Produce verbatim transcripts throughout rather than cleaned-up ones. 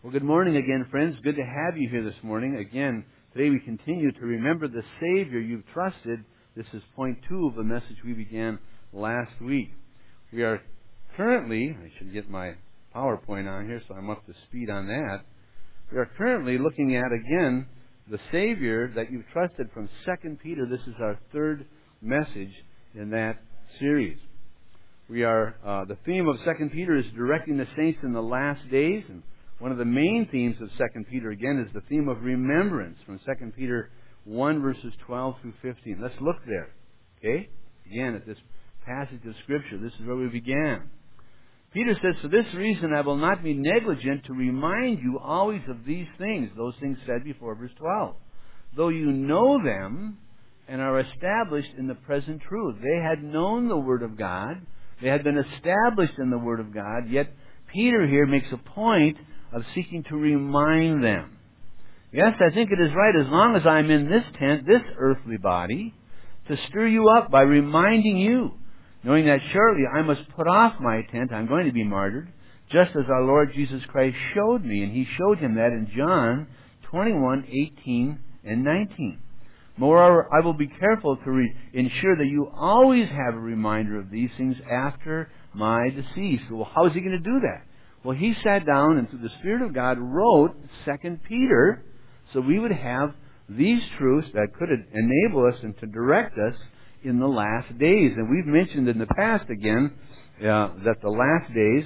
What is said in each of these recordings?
Well, good morning again, friends. Good to have you here this morning. Again, today we continue to remember the Savior you've trusted. This is point two of the message we began last week. We are currently, I should get my PowerPoint on here so I'm up to speed on that. We are currently looking at, again, the Savior that you've trusted from Second Peter. This is our third message in that series. We are, uh, the theme of Second Peter is directing the saints in the last days, and one of the main themes of Second Peter, again, is the theme of remembrance from Second Peter one, verses twelve through fifteen. Let's look there, okay? Again, at this passage of Scripture. This is where we began. Peter says, "For this reason I will not be negligent to remind you always of these things," those things said before verse twelve, "though you know them and are established in the present truth." They had known the Word of God. They had been established in the Word of God, yet Peter here makes a point of seeking to remind them. Yes, I think it is right, as long as I'm in this tent, this earthly body, to stir you up by reminding you, knowing that surely I must put off my tent, I'm going to be martyred, just as our Lord Jesus Christ showed me. And He showed him that in John twenty-one, eighteen and nineteen. "Moreover, I will be careful to re- ensure that you always have a reminder of these things after my decease." Well, how is He going to do that? Well, He sat down and through the Spirit of God wrote Second Peter so we would have these truths that could enable us and to direct us in the last days. And we've mentioned in the past again uh, that the last days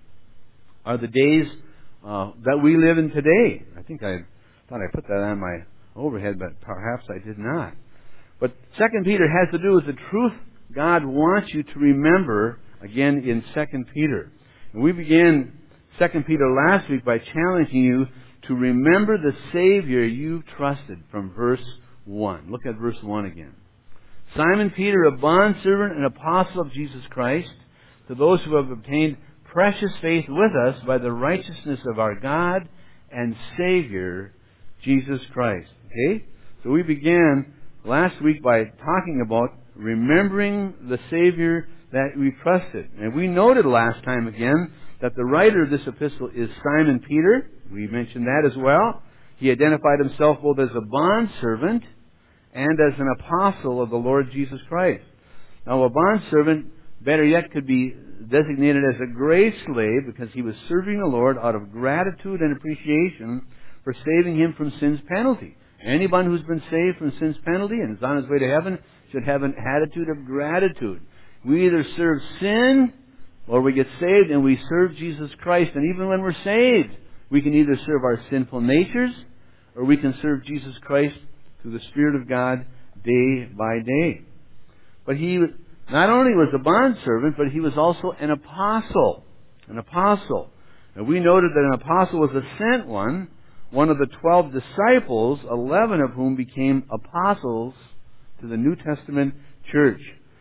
are the days uh, that we live in today. I think I thought I put that on my overhead, but perhaps I did not. But Second Peter has to do with the truth God wants you to remember, again, in Second Peter. And we began Second Peter last week by challenging you to remember the Savior you've trusted from verse one. Look at verse one again. "Simon Peter, a bondservant and apostle of Jesus Christ, to those who have obtained precious faith with us by the righteousness of our God and Savior, Jesus Christ." Okay? So we began last week by talking about remembering the Savior that we trusted. And we noted last time again that the writer of this epistle is Simon Peter. We mentioned that as well. He identified himself both as a bondservant and as an apostle of the Lord Jesus Christ. Now, a bondservant, better yet, could be designated as a grace slave because he was serving the Lord out of gratitude and appreciation for saving him from sin's penalty. Anyone who's been saved from sin's penalty and is on his way to heaven should have an attitude of gratitude. We either serve sin or we get saved and we serve Jesus Christ. And even when we're saved, we can either serve our sinful natures or we can serve Jesus Christ through the Spirit of God day by day. But he not only was a bondservant, but he was also an apostle. An apostle. And we noted that an apostle was a sent one, one of the twelve disciples, eleven of whom became apostles to the New Testament church.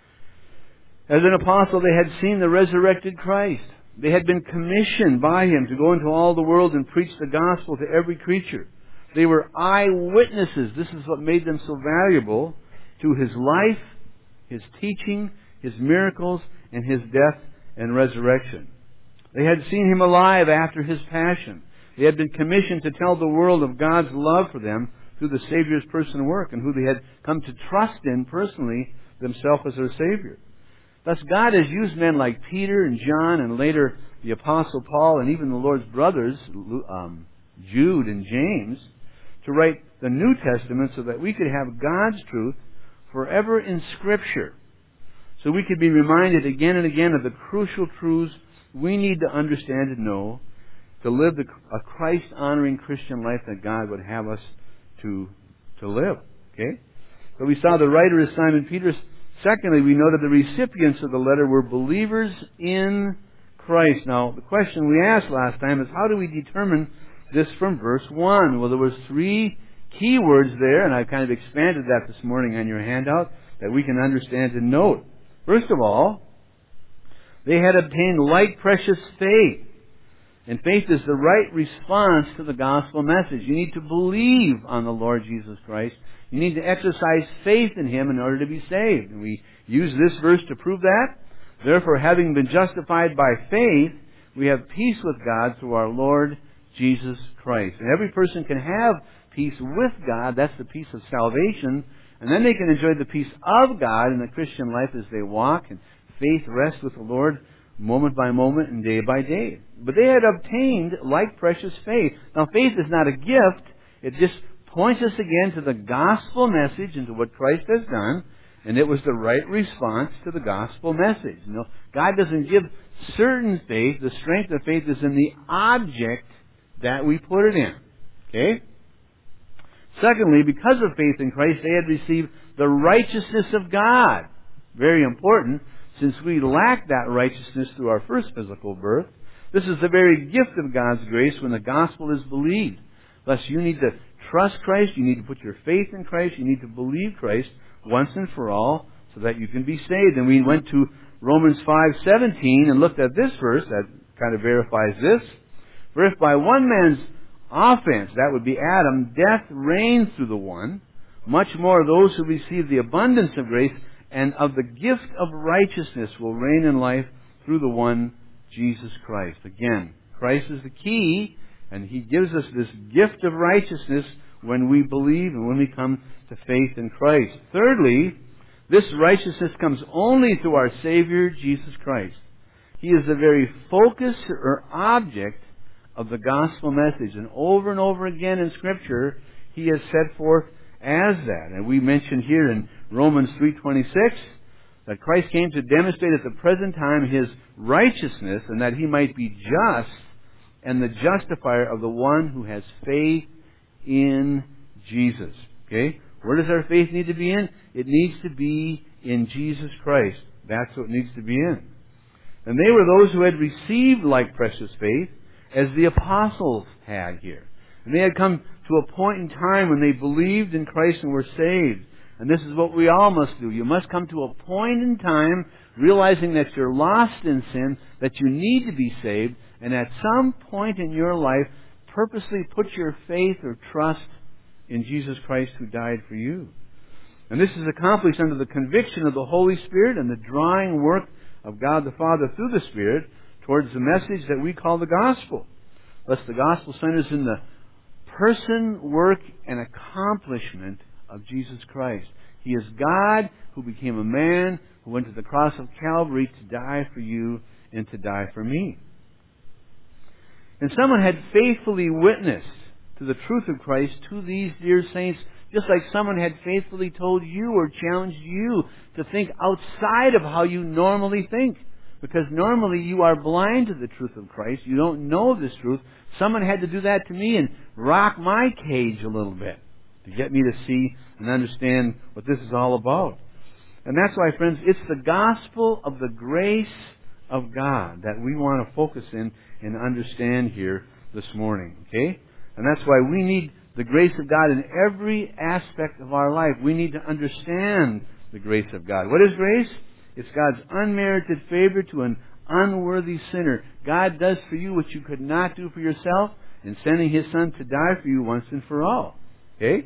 As an apostle, they had seen the resurrected Christ. They had been commissioned by Him to go into all the world and preach the gospel to every creature. They were eyewitnesses. This is what made them so valuable to His life, His teaching, His miracles, and His death and resurrection. They had seen Him alive after His passion. They had been commissioned to tell the world of God's love for them through the Savior's person and work, and who they had come to trust in personally themselves as their Savior. Thus, God has used men like Peter and John and later the Apostle Paul and even the Lord's brothers, um, Jude and James, to write the New Testament so that we could have God's truth forever in Scripture. So we could be reminded again and again of the crucial truths we need to understand and know to live the, a Christ-honoring Christian life that God would have us to, to live. Okay? So we saw the writer is Simon Peter. Secondly, we noted the recipients of the letter were believers in Christ. Now, the question we asked last time is, how do we determine this from verse one? Well, there was three key words there, and I've kind of expanded that this morning on your handout, that we can understand and note. First of all, they had obtained like precious faith. And faith is the right response to the gospel message. You need to believe on the Lord Jesus Christ. You need to exercise faith in Him in order to be saved. And we use this verse to prove that. Therefore, having been justified by faith, we have peace with God through our Lord Jesus Christ. And every person can have peace with God. That's the peace of salvation. And then they can enjoy the peace of God in the Christian life as they walk and faith rests with the Lord moment by moment and day by day. But they had obtained like precious faith. Now faith is not a gift. It just points us again to the gospel message and to what Christ has done. And it was the right response to the gospel message. You know, God doesn't give certain faith. The strength of faith is in the object that we put it in. Okay? Secondly, because of faith in Christ, they had received the righteousness of God. Very important, since we lack that righteousness through our first physical birth. This is the very gift of God's grace when the gospel is believed. Thus, you need to trust Christ, you need to put your faith in Christ, you need to believe Christ once and for all so that you can be saved. And we went to Romans five seventeen and looked at this verse that kind of verifies this. For if by one man's offense, that would be Adam, death reigned through the one, much more those who receive the abundance of grace and of the gift of righteousness will reign in life through the one, Jesus Christ. Again, Christ is the key, and He gives us this gift of righteousness when we believe and when we come to faith in Christ. Thirdly, this righteousness comes only through our Savior, Jesus Christ. He is the very focus or object of the gospel message. And over and over again in Scripture, He has set forth as that. And we mentioned here in Romans three twenty-six that Christ came to demonstrate at the present time His righteousness, and that He might be just and the justifier of the one who has faith in Jesus. Okay? Where does our faith need to be in? It needs to be in Jesus Christ. That's what it needs to be in. And they were those who had received like precious faith, as the apostles had here. And they had come to a point in time when they believed in Christ and were saved. And this is what we all must do. You must come to a point in time realizing that you're lost in sin, that you need to be saved, and at some point in your life purposely put your faith or trust in Jesus Christ who died for you. And this is accomplished under the conviction of the Holy Spirit and the drawing work of God the Father through the Spirit towards the message that we call the gospel. Thus the gospel centers in the person, work, and accomplishment of Jesus Christ. He is God who became a man, who went to the cross of Calvary to die for you and to die for me. And someone had faithfully witnessed to the truth of Christ to these dear saints, just like someone had faithfully told you or challenged you to think outside of how you normally think. Because normally you are blind to the truth of Christ. You don't know this truth. Someone had to do that to me and rock my cage a little bit to get me to see and understand what this is all about. And that's why, friends, it's the gospel of the grace of God that we want to focus in and understand here this morning. Okay? And that's why we need the grace of God in every aspect of our life. We need to understand the grace of God. What is grace? It's God's unmerited favor to an unworthy sinner. God does for you what you could not do for yourself in sending His Son to die for you once and for all. Okay?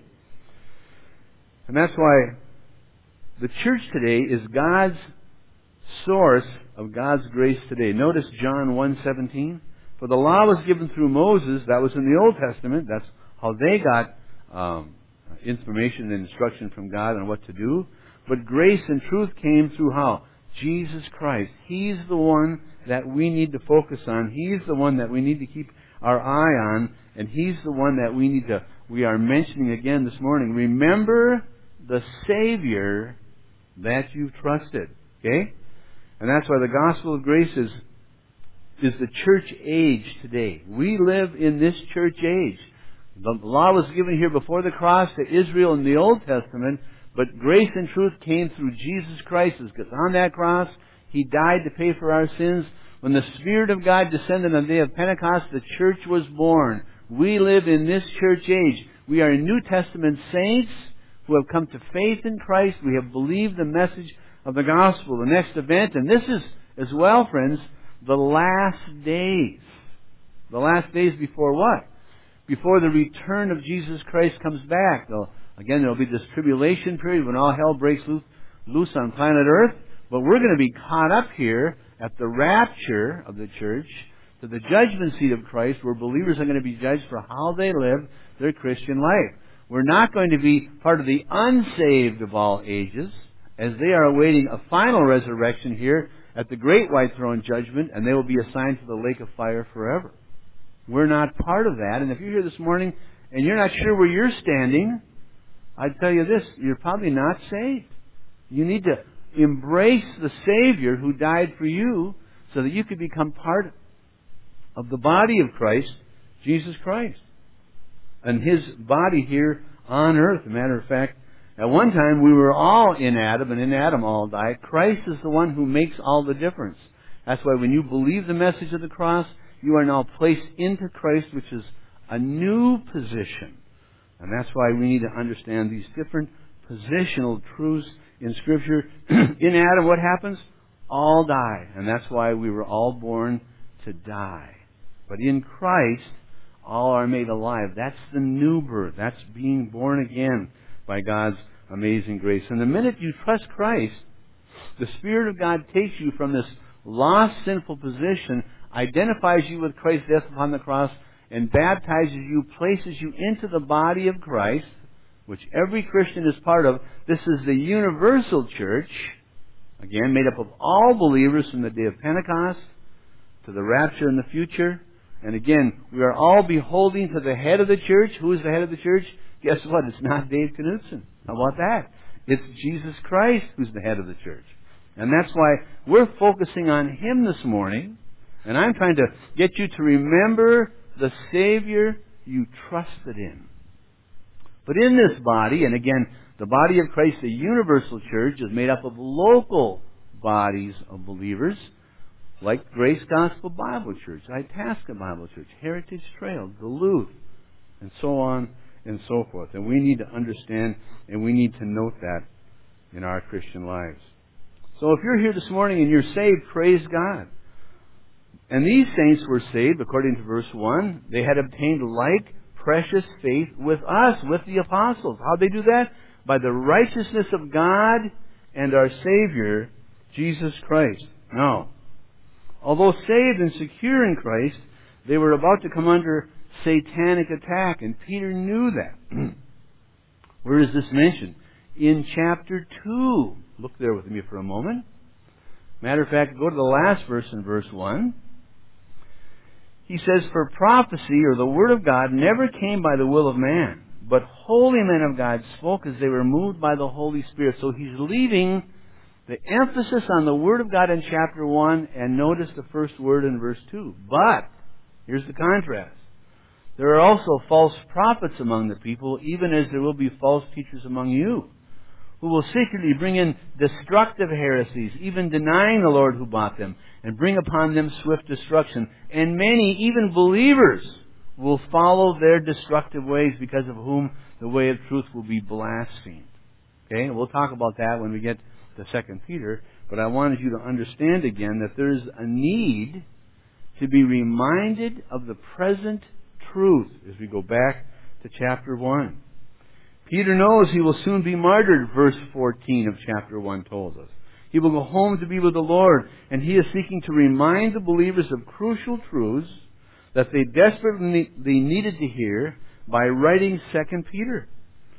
And that's why the church today is God's source of God's grace today. Notice John one seventeen. For the law was given through Moses. That was in the Old Testament. That's how they got um, information and instruction from God on what to do. But grace and truth came through how? Jesus Christ. He's the one that we need to focus on. He's the one that we need to keep our eye on. And He's the one that we need to, we are mentioning again this morning. Remember the Savior that you've trusted. Okay? And that's why the gospel of grace is, is the church age today. We live in this church age. The law was given here before the cross to Israel in the Old Testament. But grace and truth came through Jesus Christ, because on that cross, He died to pay for our sins. When the Spirit of God descended on the day of Pentecost, the church was born. We live in this church age. We are New Testament saints who have come to faith in Christ. We have believed the message of the gospel, the next event. And this is, as well, friends, the last days. The last days before what? Before the return of Jesus Christ comes back. They'll Again, there will be this tribulation period when all hell breaks loose, loose on planet Earth. But we're going to be caught up here at the rapture of the church to the judgment seat of Christ, where believers are going to be judged for how they live their Christian life. We're not going to be part of the unsaved of all ages, as they are awaiting a final resurrection here at the great white throne judgment, and they will be assigned to the lake of fire forever. We're not part of that. And if you're here this morning and you're not sure where you're standing, I'd tell you this, you're probably not saved. You need to embrace the Savior who died for you so that you could become part of the body of Christ, Jesus Christ. And His body here on earth. As a matter of fact, at one time we were all in Adam, and in Adam all died. Christ is the one who makes all the difference. That's why when you believe the message of the cross, you are now placed into Christ, which is a new position. And that's why we need to understand these different positional truths in Scripture. In Adam, what happens? All die. And that's why we were all born to die. But in Christ, all are made alive. That's the new birth. That's being born again by God's amazing grace. And the minute you trust Christ, the Spirit of God takes you from this lost, sinful position, identifies you with Christ's death upon the cross, and baptizes you, places you into the body of Christ, which every Christian is part of. This is the universal church, again, made up of all believers from the day of Pentecost to the rapture in the future. And again, we are all beholding to the head of the church. Who is the head of the church? Guess what? It's not Dave Knudsen. How about that? It's Jesus Christ who's the head of the church. And that's why we're focusing on Him this morning. And I'm trying to get you to remember the Savior you trusted in. But in this body, and again, the body of Christ, the universal church, is made up of local bodies of believers, like Grace Gospel Bible Church, Itasca Bible Church, Heritage Trail, Duluth, and so on and so forth. And we need to understand and we need to note that in our Christian lives. So if you're here this morning and you're saved, praise God. And these saints were saved, according to verse one. They had obtained like precious faith with us, with the apostles. How'd they do that? By the righteousness of God and our Savior, Jesus Christ. Now, although saved and secure in Christ, they were about to come under satanic attack, and Peter knew that. Where is this mentioned? In chapter two. Look there with me for a moment. Matter of fact, go to the last verse in verse one. He says, "For prophecy, or the word of God, never came by the will of man, but holy men of God spoke as they were moved by the Holy Spirit." So he's leaving the emphasis on the Word of God in chapter one, and notice the first word in verse two. But, here's the contrast. There are also false prophets among the people, even as there will be false teachers among you, who will secretly bring in destructive heresies, even denying the Lord who bought them, and bring upon them swift destruction. And many, even believers, will follow their destructive ways, because of whom the way of truth will be blasphemed. Okay, and we'll talk about that when we get to Second Peter, but I wanted you to understand again that there's a need to be reminded of the present truth as we go back to chapter one. Peter knows he will soon be martyred, verse fourteen of chapter one told us. He will go home to be with the Lord, and he is seeking to remind the believers of crucial truths that they desperately needed to hear by writing Second Peter.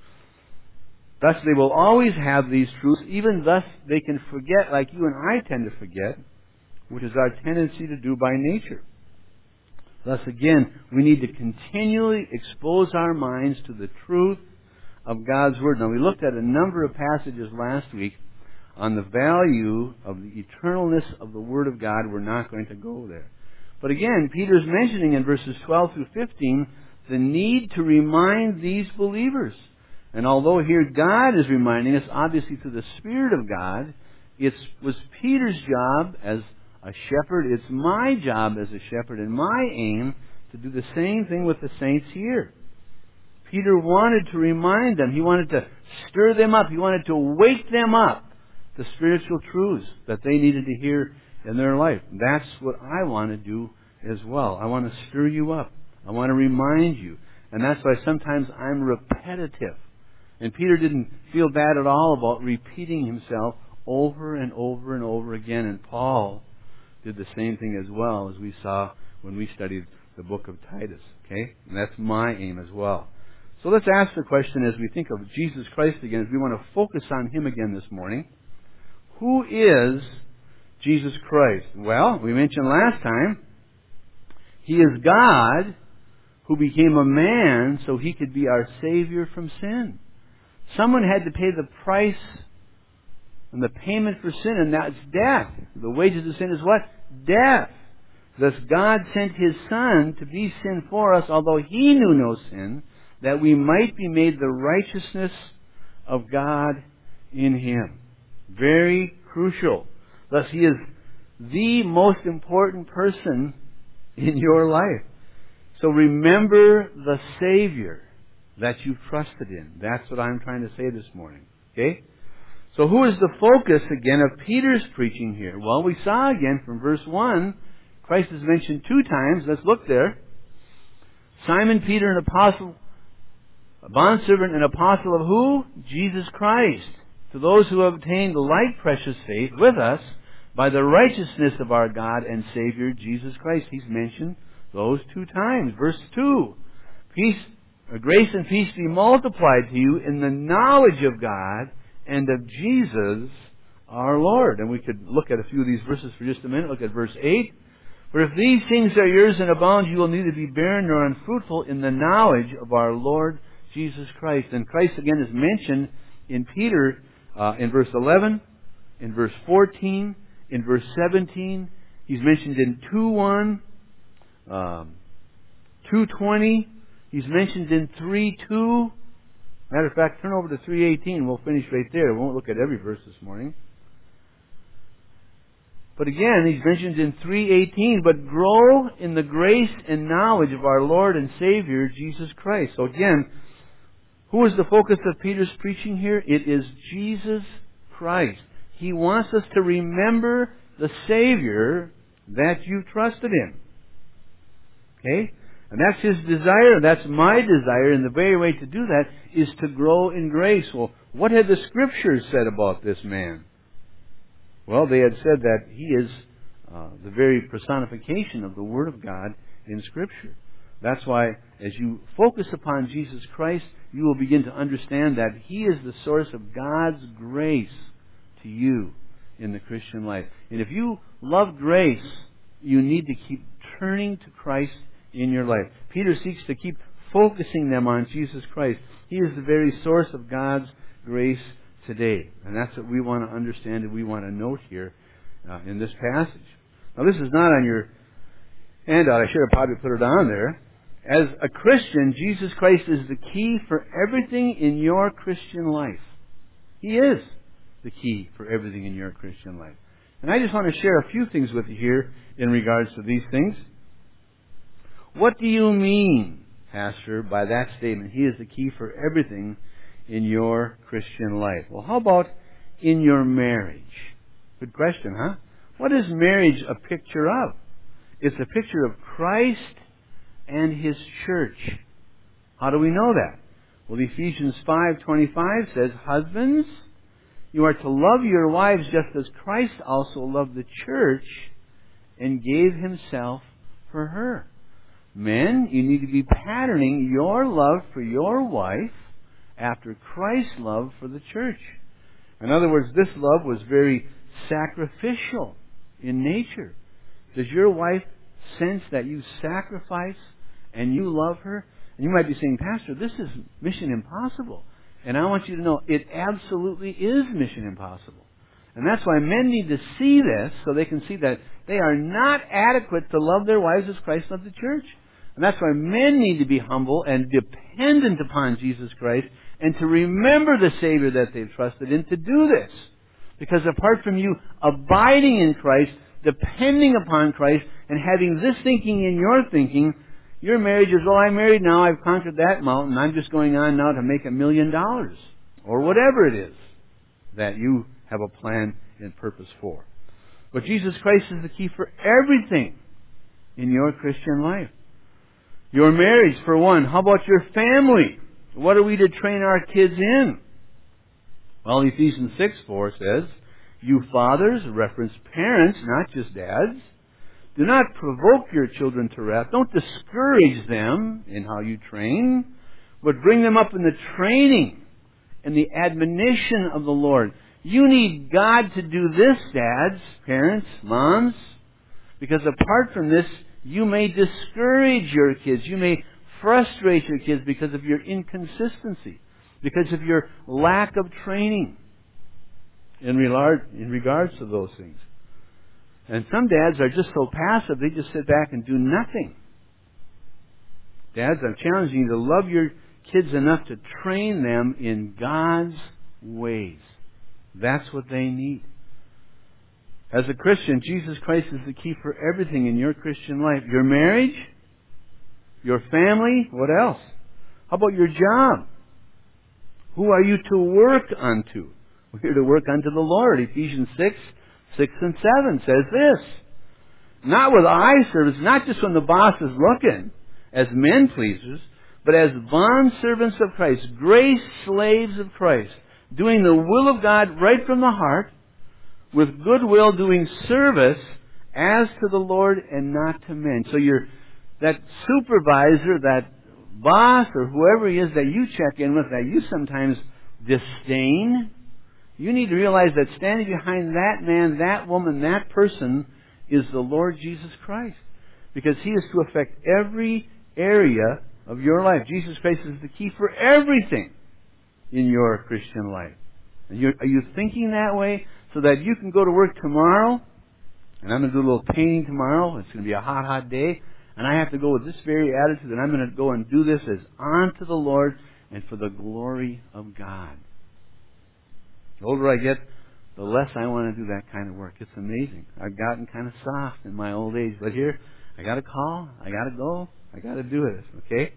Thus they will always have these truths, even thus they can forget, like you and I tend to forget, which is our tendency to do by nature. Thus again, we need to continually expose our minds to the truth of God's Word. Now we looked at a number of passages last week on the value of the eternalness of the Word of God. We're not going to go there. But again, Peter's mentioning in verses twelve through fifteen the need to remind these believers. And although here God is reminding us, obviously through the Spirit of God, it was Peter's job as a shepherd, it's my job as a shepherd, and my aim to do the same thing with the saints here. Peter wanted to remind them, he wanted to stir them up, he wanted to wake them up to spiritual truths that they needed to hear in their life. That's what I want to do as well. I want to stir you up. I want to remind you. And that's why sometimes I'm repetitive. And Peter didn't feel bad at all about repeating himself over and over and over again. And Paul did the same thing as well, as we saw when we studied the book of Titus. Okay? And that's my aim as well. So let's ask the question as we think of Jesus Christ again, as we want to focus on Him again this morning. Who is Jesus Christ? Well, we mentioned last time, He is God who became a man so He could be our Savior from sin. Someone had to pay the price and the payment for sin, and that's death. The wages of sin is what? Death. Thus God sent His Son to be sin for us, although He knew no sin, that we might be made the righteousness of God in Him. Very crucial. Thus He is the most important person in your life. So remember the Savior that you've trusted in. That's what I'm trying to say this morning. Okay? So who is the focus, again, of Peter's preaching here? Well, we saw again from verse one, Christ is mentioned two times. Let's look there. Simon Peter, an apostle, a bondservant and apostle of who? Jesus Christ. To those who have obtained like precious faith with us by the righteousness of our God and Savior, Jesus Christ. He's mentioned those two times. Verse two. Peace, grace and peace be multiplied to you in the knowledge of God and of Jesus our Lord. And we could look at a few of these verses for just a minute. Look at verse eight. For if these things are yours and abound, you will neither be barren nor unfruitful in the knowledge of our Lord Jesus Christ. And Christ again is mentioned in Peter uh, in verse eleven, in verse fourteen, in verse seventeen. He's mentioned in two one, um, two twenty. He's mentioned in three two. Matter of fact, turn over to three eighteen. We'll finish right there. We won't look at every verse this morning. But again, he's mentioned in three eighteen, but grow in the grace and knowledge of our Lord and Savior, Jesus Christ. So again, who is the focus of Peter's preaching here? It is Jesus Christ. He wants us to remember the Savior that you trusted in. Okay? And that's His desire, and that's my desire, and the very way to do that is to grow in grace. Well, what had the Scriptures said about this man? Well, they had said that he is uh, the very personification of the Word of God in Scripture. That's why, as you focus upon Jesus Christ, you will begin to understand that He is the source of God's grace to you in the Christian life. And if you love grace, you need to keep turning to Christ in your life. Peter seeks to keep focusing them on Jesus Christ. He is the very source of God's grace today. And that's what we want to understand and we want to note here uh, in this passage. Now, this is not on your handout. I should have probably put it on there. As a Christian, Jesus Christ is the key for everything in your Christian life. He is the key for everything in your Christian life. And I just want to share a few things with you here in regards to these things. What do you mean, Pastor, by that statement? He is the key for everything in your Christian life. Well, how about in your marriage? Good question, huh? What is marriage a picture of? It's a picture of Christ and His church. How do we know that? Well, Ephesians five twenty-five says, Husbands, you are to love your wives just as Christ also loved the church and gave Himself for her. Men, you need to be patterning your love for your wife after Christ's love for the church. In other words, this love was very sacrificial in nature. Does your wife sense that you sacrifice and you love her? And you might be saying, Pastor, this is mission impossible. And I want you to know it absolutely is mission impossible. And that's why men need to see this so they can see that they are not adequate to love their wives as Christ loved the church. And that's why men need to be humble and dependent upon Jesus Christ and to remember the Savior that they've trusted in to do this. Because apart from you abiding in Christ, depending upon Christ, and having this thinking in your thinking, your marriage is, well, I'm married now, I've conquered that mountain, I'm just going on now to make a million dollars. Or whatever it is that you have a plan and purpose for. But Jesus Christ is the key for everything in your Christian life. Your marriage, for one. How about your family? What are we to train our kids in? Well, Ephesians six four says, You fathers, reference parents, not just dads, Do not provoke your children to wrath. Don't discourage them in how you train, but bring them up in the training and the admonition of the Lord. You need God to do this, dads, parents, moms, because apart from this, you may discourage your kids. You may frustrate your kids because of your inconsistency, because of your lack of training in regard, in regards to those things. And some dads are just so passive, they just sit back and do nothing. Dads, I'm challenging you to love your kids enough to train them in God's ways. That's what they need. As a Christian, Jesus Christ is the key for everything in your Christian life. Your marriage, your family, what else? How about your job? Who are you to work unto? We're to work unto the Lord. Ephesians six, six and seven says this. Not with eye service, not just when the boss is looking, as men pleasers, but as bond servants of Christ, grace slaves of Christ, doing the will of God right from the heart, with goodwill doing service as to the Lord and not to men. So you're that supervisor, that boss, or whoever he is that you check in with, that you sometimes disdain, you need to realize that standing behind that man, that woman, that person is the Lord Jesus Christ. Because He is to affect every area of your life. Jesus Christ is the key for everything in your Christian life. And you're, are you thinking that way so that you can go to work tomorrow, and I'm going to do a little painting tomorrow, it's going to be a hot, hot day, and I have to go with this very attitude, and I'm going to go and do this as unto the Lord and for the glory of God. The older I get, the less I want to do that kind of work. It's amazing. I've gotten kind of soft in my old age, but here, I got to call, I got to go, I got to do it, okay?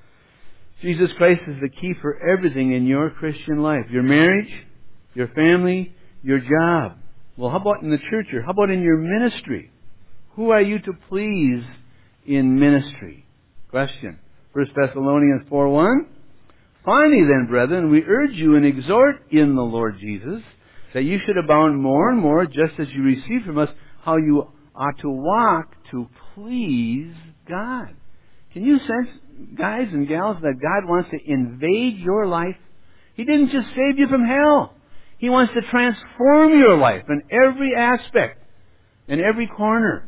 Jesus Christ is the key for everything in your Christian life. Your marriage, your family, your job. Well, how about in the church, or how about in your ministry? Who are you to please in ministry? Question. First Thessalonians four one. Finally then, brethren, we urge you and exhort in the Lord Jesus that you should abound more and more, just as you receive from us, how you ought to walk to please God. Can you sense, guys and gals, that God wants to invade your life? He didn't just save you from hell. He wants to transform your life in every aspect, in every corner.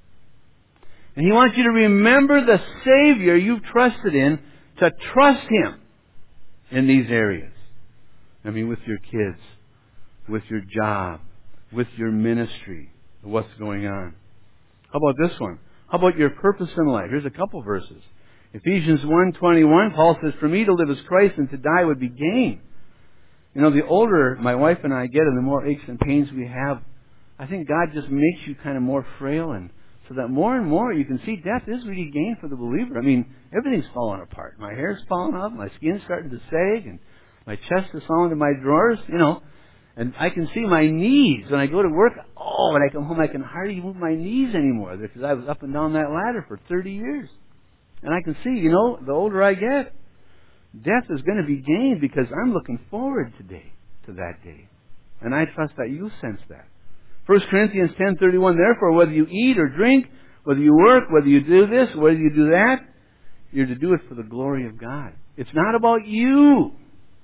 And He wants you to remember the Savior you've trusted in, to trust Him in these areas. I mean, with your kids, with your job, with your ministry, what's going on. How about this one? How about your purpose in life? Here's a couple verses. Ephesians one twenty-one, Paul says, for me to live is Christ and to die would be gain. You know, the older my wife and I get and the more aches and pains we have, I think God just makes you kind of more frail, and so that more and more you can see death is really gain for the believer. I mean, everything's falling apart. My hair's falling off, my skin's starting to sag, and my chest is falling to my drawers, you know. And I can see my knees when I go to work. Oh, when I come home, I can hardly move my knees anymore because I was up and down that ladder for thirty years. And I can see, you know, the older I get, death is going to be gained because I'm looking forward today to that day. And I trust that you sense that. First Corinthians ten thirty-one, therefore, whether you eat or drink, whether you work, whether you do this, whether you do that, you're to do it for the glory of God. It's not about you.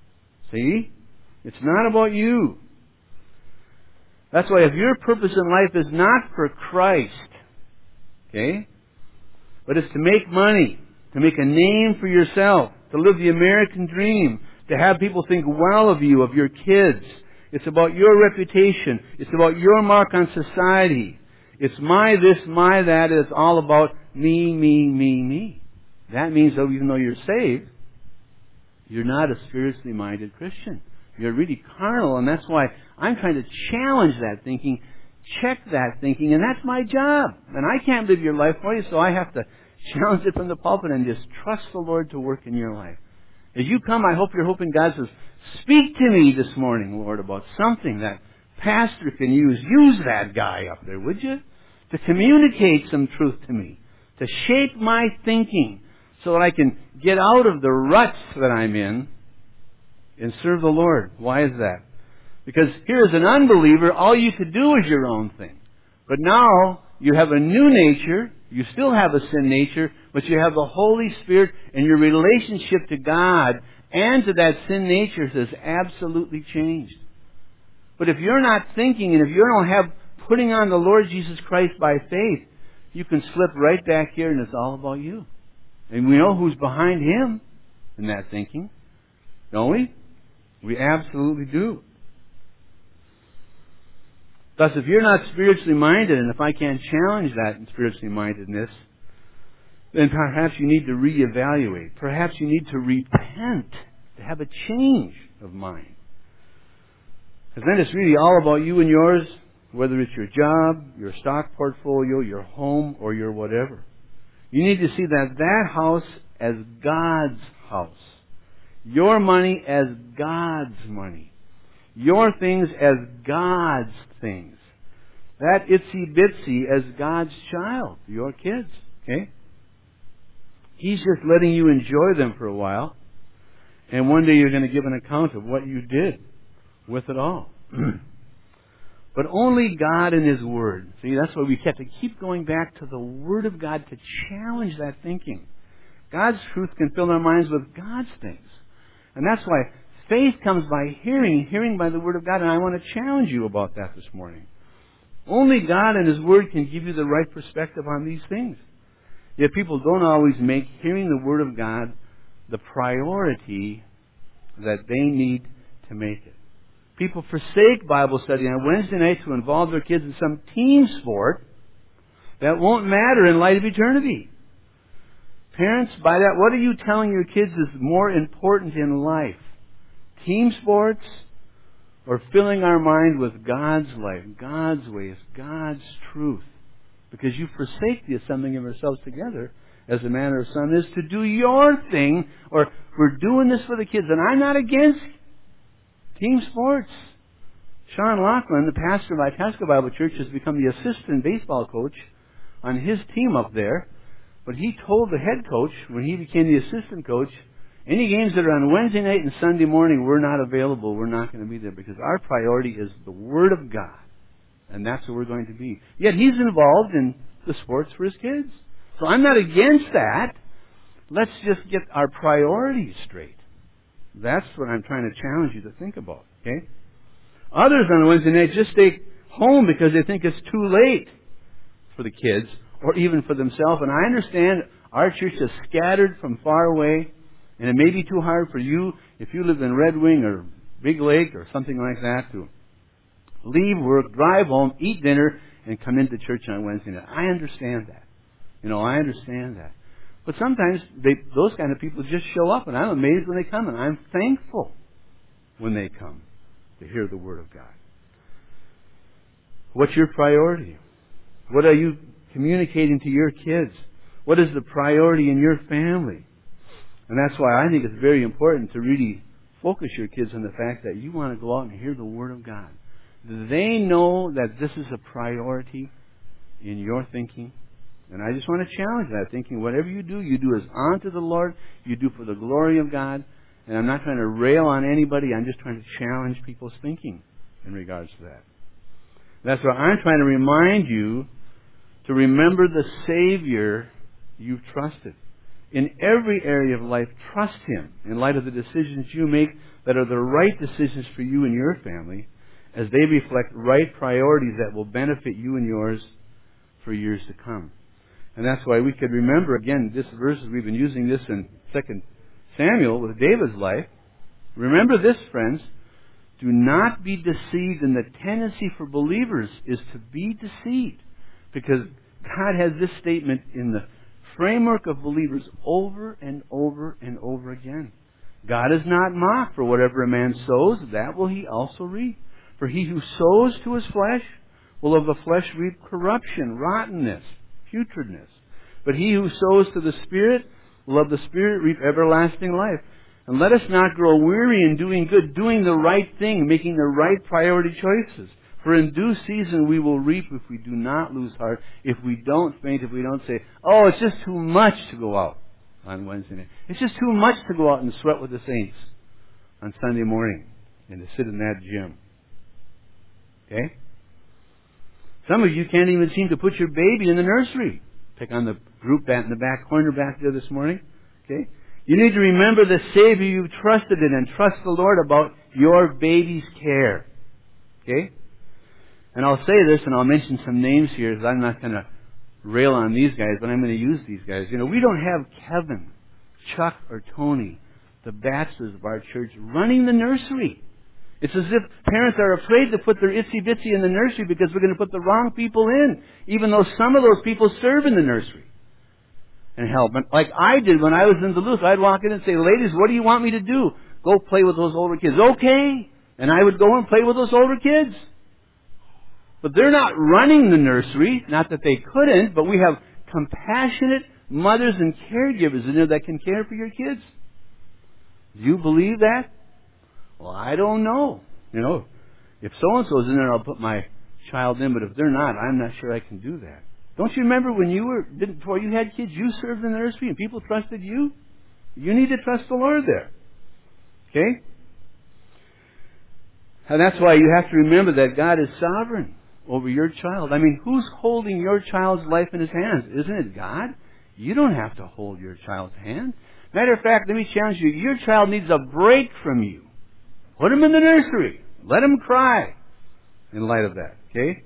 See? It's not about you. That's why if your purpose in life is not for Christ, okay, but it's to make money, to make a name for yourself, to live the American dream, to have people think well of you, of your kids. It's about your reputation. It's about your mark on society. It's my this, my that. It's all about me, me, me, me. That means that even though you're saved, you're not a spiritually minded Christian. You're really carnal, and that's why I'm trying to challenge that thinking, check that thinking, and that's my job. And I can't live your life for you, so I have to challenge it from the pulpit and just trust the Lord to work in your life. As you come, I hope you're hoping God says, speak to me this morning, Lord, about something that pastor can use. Use that guy up there, would you? To communicate some truth to me. To shape my thinking so that I can get out of the ruts that I'm in and serve the Lord. Why is that? Because here as an unbeliever, all you could do is your own thing. But now, you have a new nature. You still have a sin nature, but you have the Holy Spirit, and your relationship to God and to that sin nature has absolutely changed. But if you're not thinking, and if you don't have putting on the Lord Jesus Christ by faith, you can slip right back here and it's all about you. And we know who's behind Him in that thinking. Don't we? We absolutely do. Thus, if you're not spiritually minded, and if I can't challenge that in spiritually mindedness, then perhaps you need to reevaluate. Perhaps you need to repent, to have a change of mind. Because then it's really all about you and yours, whether it's your job, your stock portfolio, your home, or your whatever. You need to see that that house as God's house. Your money as God's money. Your things as God's things. That itsy bitsy as God's child, your kids. Okay? He's just letting you enjoy them for a while. And one day you're going to give an account of what you did with it all. But only God and His Word. See, that's why we have to keep going back to the Word of God to challenge that thinking. God's truth can fill our minds with God's things. And that's why faith comes by hearing, hearing by the Word of God. And I want to challenge you about that this morning. Only God and His Word can give you the right perspective on these things. Yet people don't always make hearing the Word of God the priority that they need to make it. People forsake Bible study on Wednesday night to involve their kids in some team sport that won't matter in light of eternity. Parents, by that, what are you telling your kids is more important in life? Team sports or filling our mind with God's life, God's ways, God's truth? Because you forsake the assembling of yourselves together, as the manner of some is, to do your thing, or we're doing this for the kids. And I'm not against team sports. Sean Laughlin, the pastor of Itasca Bible Church, has become the assistant baseball coach on his team up there. But he told the head coach, when he became the assistant coach, any games that are on Wednesday night and Sunday morning, we're not available. We're not going to be there because our priority is the Word of God. And that's where we're going to be. Yet he's involved in the sports for his kids. So I'm not against that. Let's just get our priorities straight. That's what I'm trying to challenge you to think about. Okay? Others on Wednesday night just stay home because they think it's too late for the kids or even for themselves. And I understand our church is scattered from far away, and it may be too hard for you if you live in Red Wing or Big Lake or something like that to leave work, drive home, eat dinner, and come into church on Wednesday night. I understand that. You know, I understand that. But sometimes they, those kind of people just show up, and I'm amazed when they come, and I'm thankful when they come to hear the Word of God. What's your priority? What are you communicating to your kids? What is the priority in your family? And that's why I think it's very important to really focus your kids on the fact that you want to go out and hear the Word of God. Do they know that this is a priority in your thinking? And I just want to challenge that thinking. Whatever you do, you do as unto the Lord. You do for the glory of God. And I'm not trying to rail on anybody. I'm just trying to challenge people's thinking in regards to that. That's why I'm trying to remind you to remember the Savior you've trusted. In every area of life, trust Him in light of the decisions you make that are the right decisions for you and your family, as they reflect right priorities that will benefit you and yours for years to come. And that's why we could remember, again, this verse, we've been using this in Second Samuel with David's life. Remember this, friends. Do not be deceived, and the tendency for believers is to be deceived. Because God has this statement in the framework of believers over and over and over again. God is not mocked, for whatever a man sows, that will he also reap. For he who sows to his flesh will of the flesh reap corruption, rottenness, putridness. But he who sows to the Spirit will of the Spirit reap everlasting life. And let us not grow weary in doing good, doing the right thing, making the right priority choices. For in due season we will reap if we do not lose heart, if we don't faint, if we don't say, oh, it's just too much to go out on Wednesday night. It's just too much to go out and sweat with the saints on Sunday morning and to sit in that gym. Okay? Some of you can't even seem to put your baby in the nursery. Pick on the group back in the back corner back there this morning. Okay? You need to remember the Savior you've trusted in and trust the Lord about your baby's care. Okay? And I'll say this, and I'll mention some names here, because I'm not going to rail on these guys, but I'm going to use these guys. You know, we don't have Kevin, Chuck, or Tony, the bachelors of our church, running the nursery. It's as if parents are afraid to put their itsy-bitsy in the nursery because we're going to put the wrong people in, even though some of those people serve in the nursery and help. And like I did when I was in Duluth, I'd walk in and say, ladies, what do you want me to do? Go play with those older kids. Okay. And I would go and play with those older kids. But they're not running the nursery. Not that they couldn't, but we have compassionate mothers and caregivers in there that can care for your kids. Do you believe that? Well, I don't know. You know, if so-and-so's in there, I'll put my child in, but if they're not, I'm not sure I can do that. Don't you remember when you were, before you had kids, you served in the nursery and people trusted you? You need to trust the Lord there. Okay? And that's why you have to remember that God is sovereign over your child. I mean, who's holding your child's life in His hands? Isn't it God? You don't have to hold your child's hand. Matter of fact, let me challenge you. Your child needs a break from you. Put him in the nursery. Let him cry in light of that. Okay?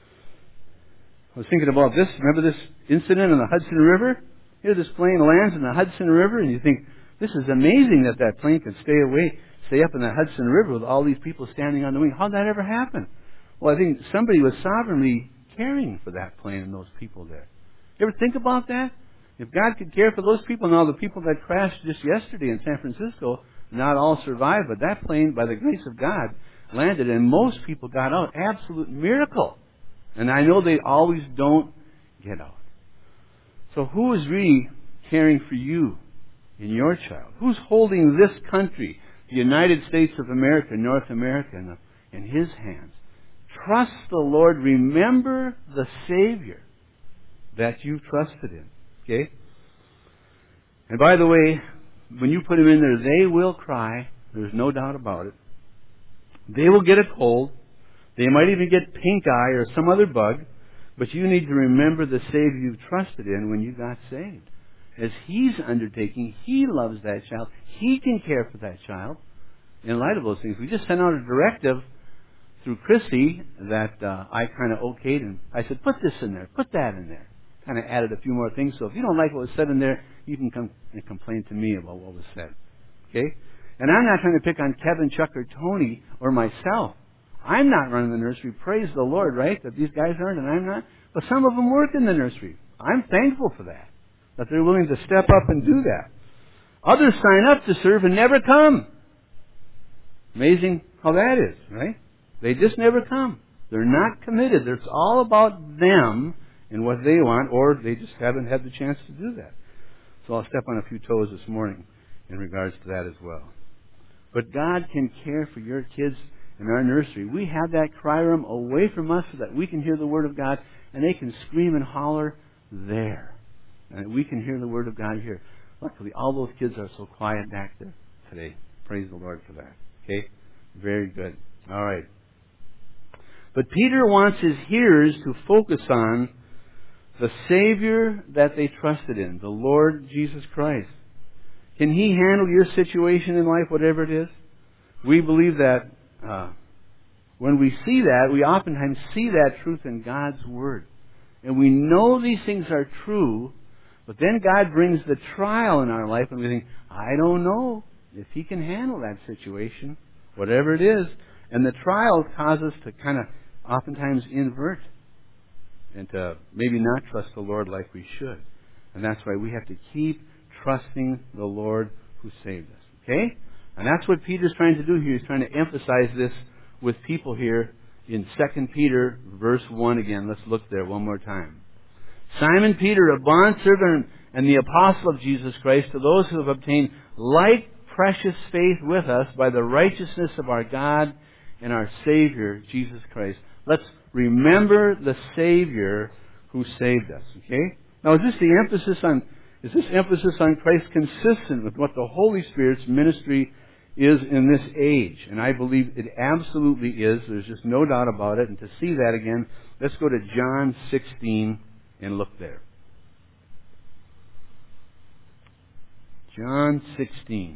I was thinking about this. Remember this incident in the Hudson River? Here this plane lands in the Hudson River, and you think, this is amazing that that plane can stay away, stay up in the Hudson River with all these people standing on the wing. How'd that ever happen? Well, I think somebody was sovereignly caring for that plane and those people there. You ever think about that? If God could care for those people, now the people that crashed just yesterday in San Francisco, not all survived, but that plane, by the grace of God, landed, and most people got out. Absolute miracle. And I know they always don't get out. So who is really caring for you and your child? Who's holding this country, the United States of America, North America, in, the, in His hands? Trust the Lord. Remember the Savior that you trusted in. Okay? And by the way, when you put them in there, they will cry. There's no doubt about it. They will get a cold. They might even get pink eye or some other bug. But you need to remember the Savior you've trusted in when you got saved. As He's undertaking, He loves that child. He can care for that child. In light of those things, we just sent out a directive through Chrissy that uh, I kind of okayed. And I said, put this in there. Put that in there. Kind of added a few more things. So if you don't like what was said in there, you can come and complain to me about what was said. Okay? And I'm not trying to pick on Kevin, Chuck, or Tony, or myself. I'm not running the nursery. Praise the Lord, right? That these guys aren't and I'm not. But some of them work in the nursery. I'm thankful for that. That they're willing to step up and do that. Others sign up to serve and never come. Amazing how that is, right? They just never come. They're not committed. It's all about them and what they want, or they just haven't had the chance to do that. So I'll step on a few toes this morning in regards to that as well. But God can care for your kids in our nursery. We have that cry room away from us so that we can hear the Word of God, and they can scream and holler there. And we can hear the Word of God here. Luckily, all those kids are so quiet back there today. Praise the Lord for that. Okay? Very good. All right. But Peter wants his hearers to focus on the Savior that they trusted in, the Lord Jesus Christ. Can He handle your situation in life, whatever it is? We believe that uh, when we see that, we oftentimes see that truth in God's Word. And we know these things are true, but then God brings the trial in our life and we think, I don't know if He can handle that situation, whatever it is. And the trials cause us to kind of oftentimes invert and to maybe not trust the Lord like we should. And that's why we have to keep trusting the Lord who saved us. Okay? And that's what Peter's trying to do here. He's trying to emphasize this with people here in Second Peter verse one again. Let's look there one more time. Simon Peter, a bondservant and the apostle of Jesus Christ, to those who have obtained like precious faith with us by the righteousness of our God and our Savior, Jesus Christ. Let's remember the Savior who saved us. Okay? Now, is this the emphasis on, is this emphasis on Christ consistent with what the Holy Spirit's ministry is in this age. And I believe it absolutely is. There's just no doubt about it. And to see that again, let's go to John sixteen and look there. John sixteen.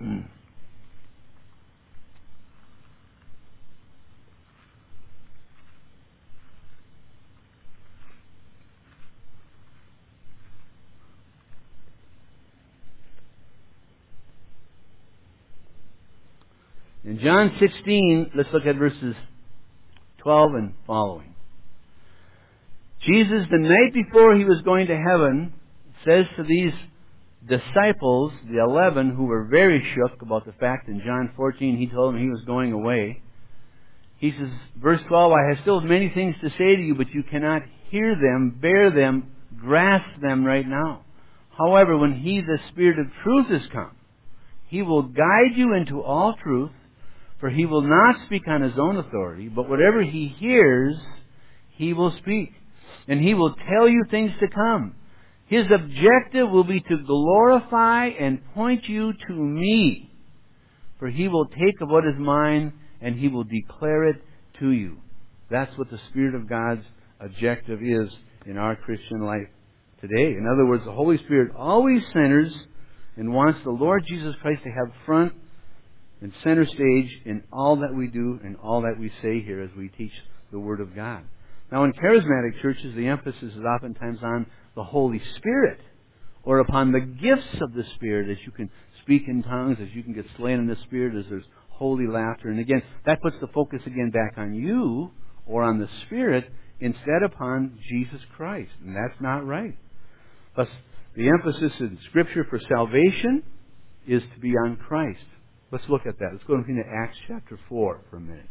In John sixteen, let's look at verses twelve and following. Jesus, the night before he was going to heaven, says to these disciples, the eleven, who were very shook about the fact in John fourteen he told them he was going away. He says, verse twelve, I have still many things to say to you, but you cannot hear them, bear them, grasp them right now. However, when he, the Spirit of truth, is come, he will guide you into all truth, for he will not speak on his own authority, but whatever he hears, he will speak. And he will tell you things to come. His objective will be to glorify and point you to me. For he will take of what is mine and he will declare it to you. That's what the Spirit of God's objective is in our Christian life today. In other words, the Holy Spirit always centers and wants the Lord Jesus Christ to have front and center stage in all that we do and all that we say here as we teach the Word of God. Now, in charismatic churches, the emphasis is oftentimes on the Holy Spirit or upon the gifts of the Spirit, as you can speak in tongues, as you can get slain in the Spirit, as there's holy laughter. And again, that puts the focus again back on you or on the Spirit instead upon Jesus Christ. And that's not right. Thus, the emphasis in Scripture for salvation is to be on Christ. Let's look at that. Let's go into Acts chapter four for a minute.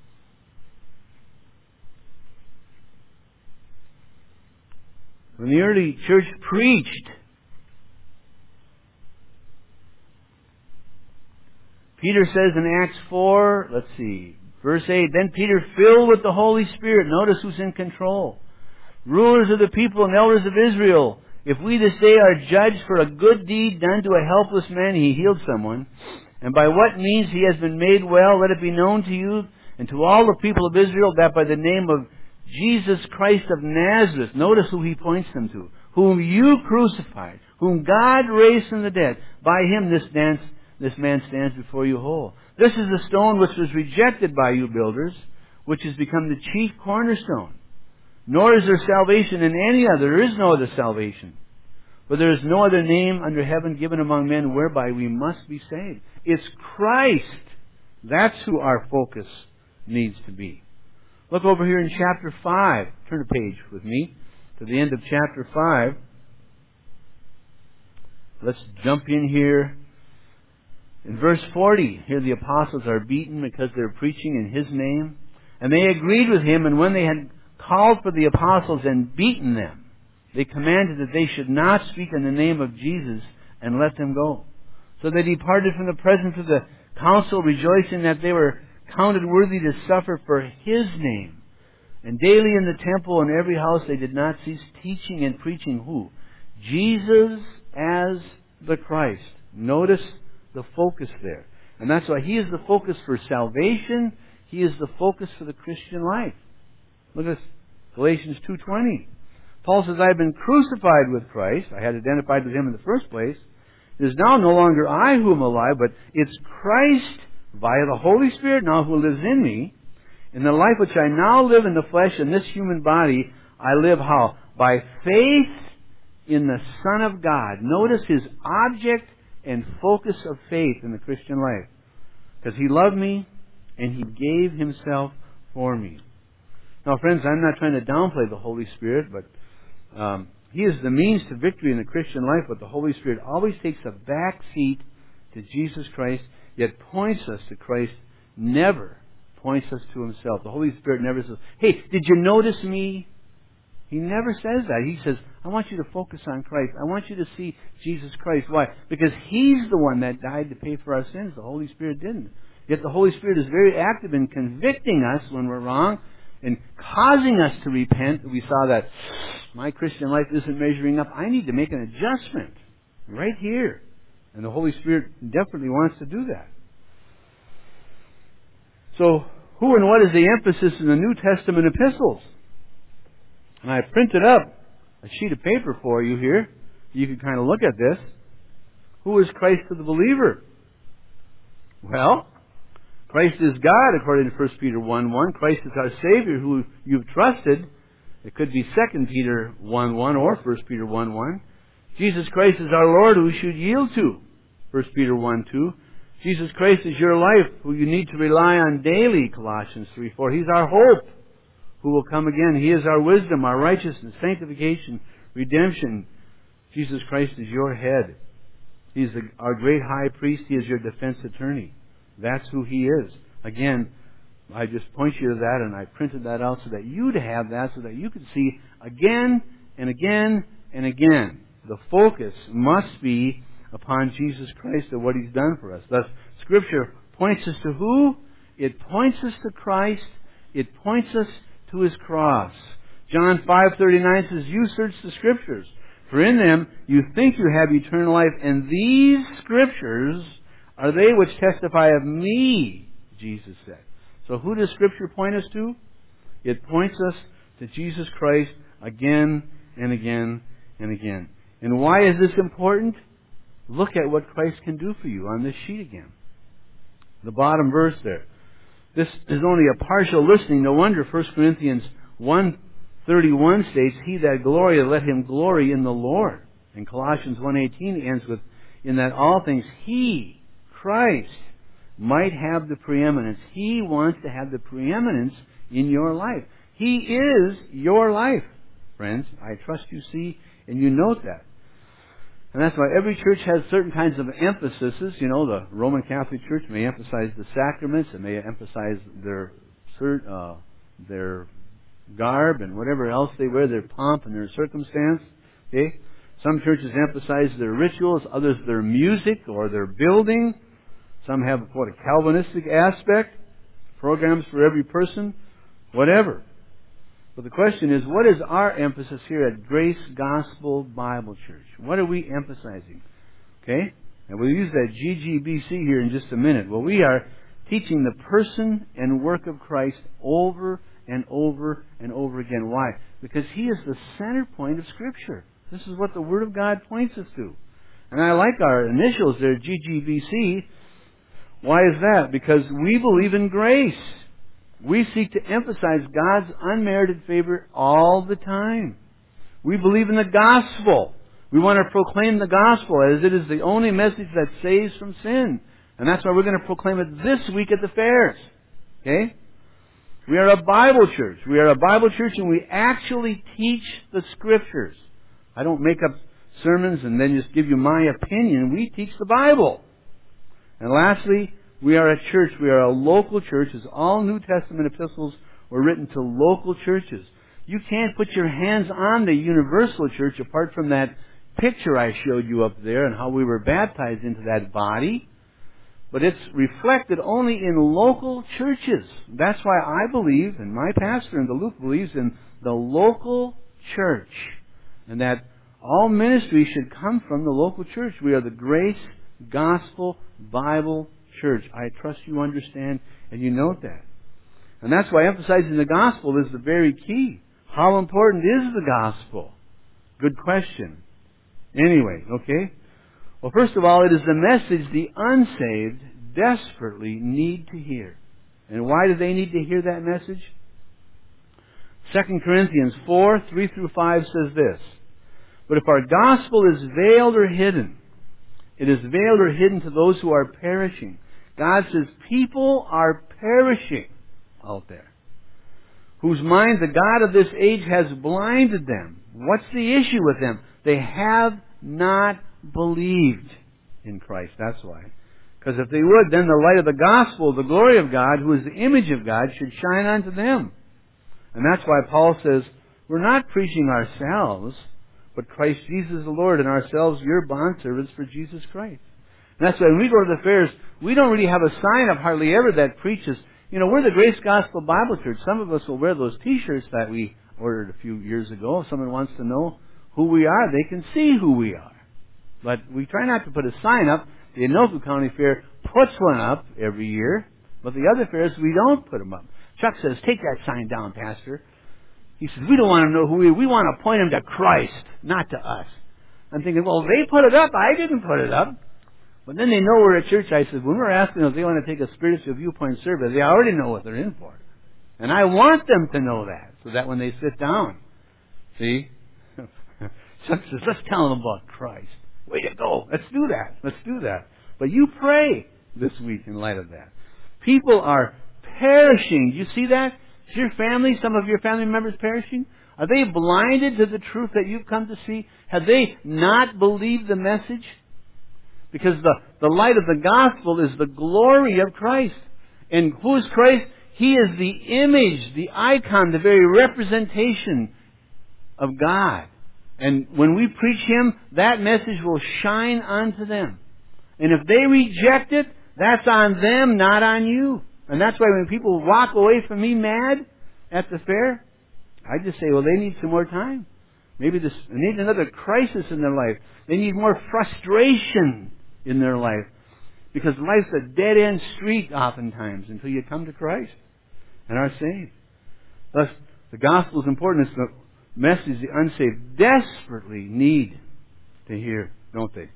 When the early church preached, Peter says in Acts four, let's see, verse eight, then Peter, filled with the Holy Spirit, notice who's in control, rulers of the people and elders of Israel, if we this day are judged for a good deed done to a helpless man, he healed someone, and by what means he has been made well, let it be known to you and to all the people of Israel that by the name of Jesus Christ of Nazareth, notice who he points them to, whom you crucified, whom God raised from the dead, by him this, dance, this man stands before you whole. This is the stone which was rejected by you builders, which has become the chief cornerstone. Nor is there salvation in any other. There is no other salvation. For there is no other name under heaven given among men whereby we must be saved. It's Christ. That's who our focus needs to be. Look over here in chapter five. Turn a page with me to the end of chapter five. Let's jump in here. In verse forty, here the apostles are beaten because they're preaching in his name. And they agreed with him, and when they had called for the apostles and beaten them, they commanded that they should not speak in the name of Jesus and let them go. So they departed from the presence of the council, rejoicing that they were counted worthy to suffer for his name. And daily in the temple and every house they did not cease teaching and preaching who? Jesus as the Christ. Notice the focus there. And that's why he is the focus for salvation. He is the focus for the Christian life. Look at Galatians two twenty. Paul says, I have been crucified with Christ. I had identified with him in the first place. It is now no longer I who am alive, but it's Christ via the Holy Spirit now who lives in me. In the life which I now live in the flesh in this human body, I live how? By faith in the Son of God. Notice his object and focus of faith in the Christian life. Because he loved me and he gave himself for me. Now, friends, I'm not trying to downplay the Holy Spirit, but um, he is the means to victory in the Christian life, but the Holy Spirit always takes a back seat to Jesus Christ, yet points us to Christ, never points us to himself. The Holy Spirit never says, hey, did you notice me? He never says that. He says, I want you to focus on Christ. I want you to see Jesus Christ. Why? Because he's the one that died to pay for our sins. The Holy Spirit didn't. Yet the Holy Spirit is very active in convicting us when we're wrong and causing us to repent. We saw that my Christian life isn't measuring up. I need to make an adjustment right here. And the Holy Spirit definitely wants to do that. So, who and what is the emphasis in the New Testament epistles? And I printed up a sheet of paper for you here. You can kind of look at this. Who is Christ to the believer? Well, Christ is God, according to First Peter one one. Christ is our Savior who you've trusted. It could be Second Peter one one or First Peter one one. Jesus Christ is our Lord who you should yield to. First Peter one two. Jesus Christ is your life who you need to rely on daily. Colossians three four. He's our hope who will come again. He is our wisdom, our righteousness, sanctification, redemption. Jesus Christ is your head. He's the, our great high priest. He is your defense attorney. That's who He is. Again, I just point you to that, and I printed that out so that you'd have that, so that you could see again and again and again. The focus must be upon Jesus Christ and what He's done for us. Thus, Scripture points us to who? It points us to Christ. It points us to His cross. John five thirty-nine says, "You search the Scriptures, for in them you think you have eternal life, and these Scriptures are they which testify of me," Jesus said. So who does Scripture point us to? It points us to Jesus Christ again and again and again. And why is this important? Look at what Christ can do for you on this sheet again. The bottom verse there. This is only a partial listening. No wonder First Corinthians one thirty-one states, "He that glorieth, let him glory in the Lord." And Colossians one eighteen ends with, "In that all things He, Christ, might have the preeminence." He wants to have the preeminence in your life. He is your life, friends. I trust you see and you note that. And that's why every church has certain kinds of emphases. You know, the Roman Catholic Church may emphasize the sacraments, and may emphasize their uh, their garb and whatever else they wear, their pomp and their circumstance. Okay? Some churches emphasize their rituals, others their music or their building. Some have what, a Calvinistic aspect, programs for every person, whatever. But the question is, what is our emphasis here at Grace Gospel Bible Church? What are we emphasizing? Okay? And we'll use that G G B C here in just a minute. Well, we are teaching the person and work of Christ over and over and over again. Why? Because He is the center point of Scripture. This is what the Word of God points us to. And I like our initials there, G G B C. Why is that? Because we believe in grace. We seek to emphasize God's unmerited favor all the time. We believe in the gospel. We want to proclaim the gospel as it is the only message that saves from sin. And that's why we're going to proclaim it this week at the fairs. Okay? We are a Bible church. We are a Bible church and we actually teach the Scriptures. I don't make up sermons and then just give you my opinion. We teach the Bible. And lastly, we are a church. We are a local church. As all New Testament epistles were written to local churches. You can't put your hands on the universal church apart from that picture I showed you up there and how we were baptized into that body. But it's reflected only in local churches. That's why I believe, and my pastor in Duluth believes in the local church. And that all ministry should come from the local church. We are the Grace Gospel Bible Church. I trust you understand and you note that. And that's why emphasizing the gospel is the very key. How important is the gospel? Good question. Anyway, okay. Well, first of all, it is the message the unsaved desperately need to hear. And why do they need to hear that message? Second Corinthians four, three through five says this. But if our gospel is veiled or hidden, it is veiled or hidden to those who are perishing. God says people are perishing out there, whose mind the God of this age has blinded them. What's the issue with them? They have not believed in Christ. That's why. Because if they would, then the light of the gospel, the glory of God, who is the image of God, should shine unto them. And that's why Paul says, we're not preaching ourselves, but Christ Jesus the Lord, and ourselves your bondservants for Jesus Christ. And that's why when we go to the fairs, we don't really have a sign up hardly ever that preaches. You know, we're the Grace Gospel Bible Church. Some of us will wear those T-shirts that we ordered a few years ago. If someone wants to know who we are, they can see who we are. But we try not to put a sign up. The Anoka County Fair puts one up every year. But the other Pharisees, we don't put them up. Chuck says, take that sign down, Pastor. He says, we don't want to know who we are. We want to point them to Christ, not to us. I'm thinking, well, they put it up. I didn't put it up. But then they know we're at church. I said, when we're asking them if they want to take a spiritual viewpoint survey, they already know what they're in for. And I want them to know that, so that when they sit down, see? Chuck says, let's tell them about Christ. Way to go. Let's do that. Let's do that. But you pray this week in light of that. People are perishing. Do you see that? Is your family, some of your family members perishing? Are they blinded to the truth that you've come to see? Have they not believed the message? Because the, the light of the gospel is the glory of Christ. And who is Christ? He is the image, the icon, the very representation of God. And when we preach Him, that message will shine onto them. And if they reject it, that's on them, not on you. And that's why when people walk away from me mad at the fair, I just say, well, they need some more time. Maybe this, they need another crisis in their life. They need more frustration in their life. Because life's a dead-end street oftentimes until you come to Christ and are saved. Thus, the gospel is important. It's the message the unsaved desperately need to hear, don't they?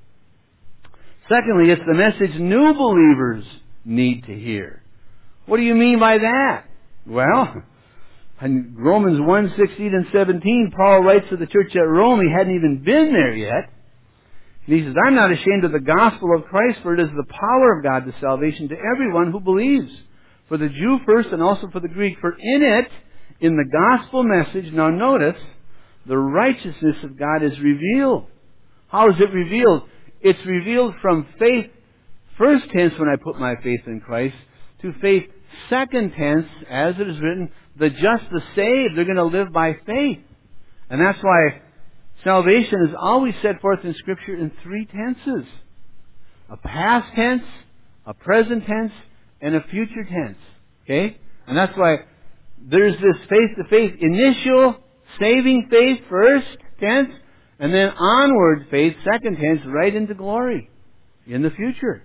Secondly, it's the message new believers need to hear. What do you mean by that? Well, in Romans one, sixteen and seventeen, Paul writes to the church at Rome. He hadn't even been there yet. And he says, I'm not ashamed of the gospel of Christ, for it is the power of God to salvation to everyone who believes. For the Jew first and also for the Greek. For in it, in the gospel message, now notice, the righteousness of God is revealed. How is it revealed? It's revealed from faith, first tense when I put my faith in Christ, to faith, second tense, as it is written, the just, the saved, they're going to live by faith. And that's why salvation is always set forth in Scripture in three tenses. A past tense, a present tense, and a future tense. Okay? And that's why there's this faith-to-faith initial saving faith, first tense, and then onward faith, second tense, right into glory in the future.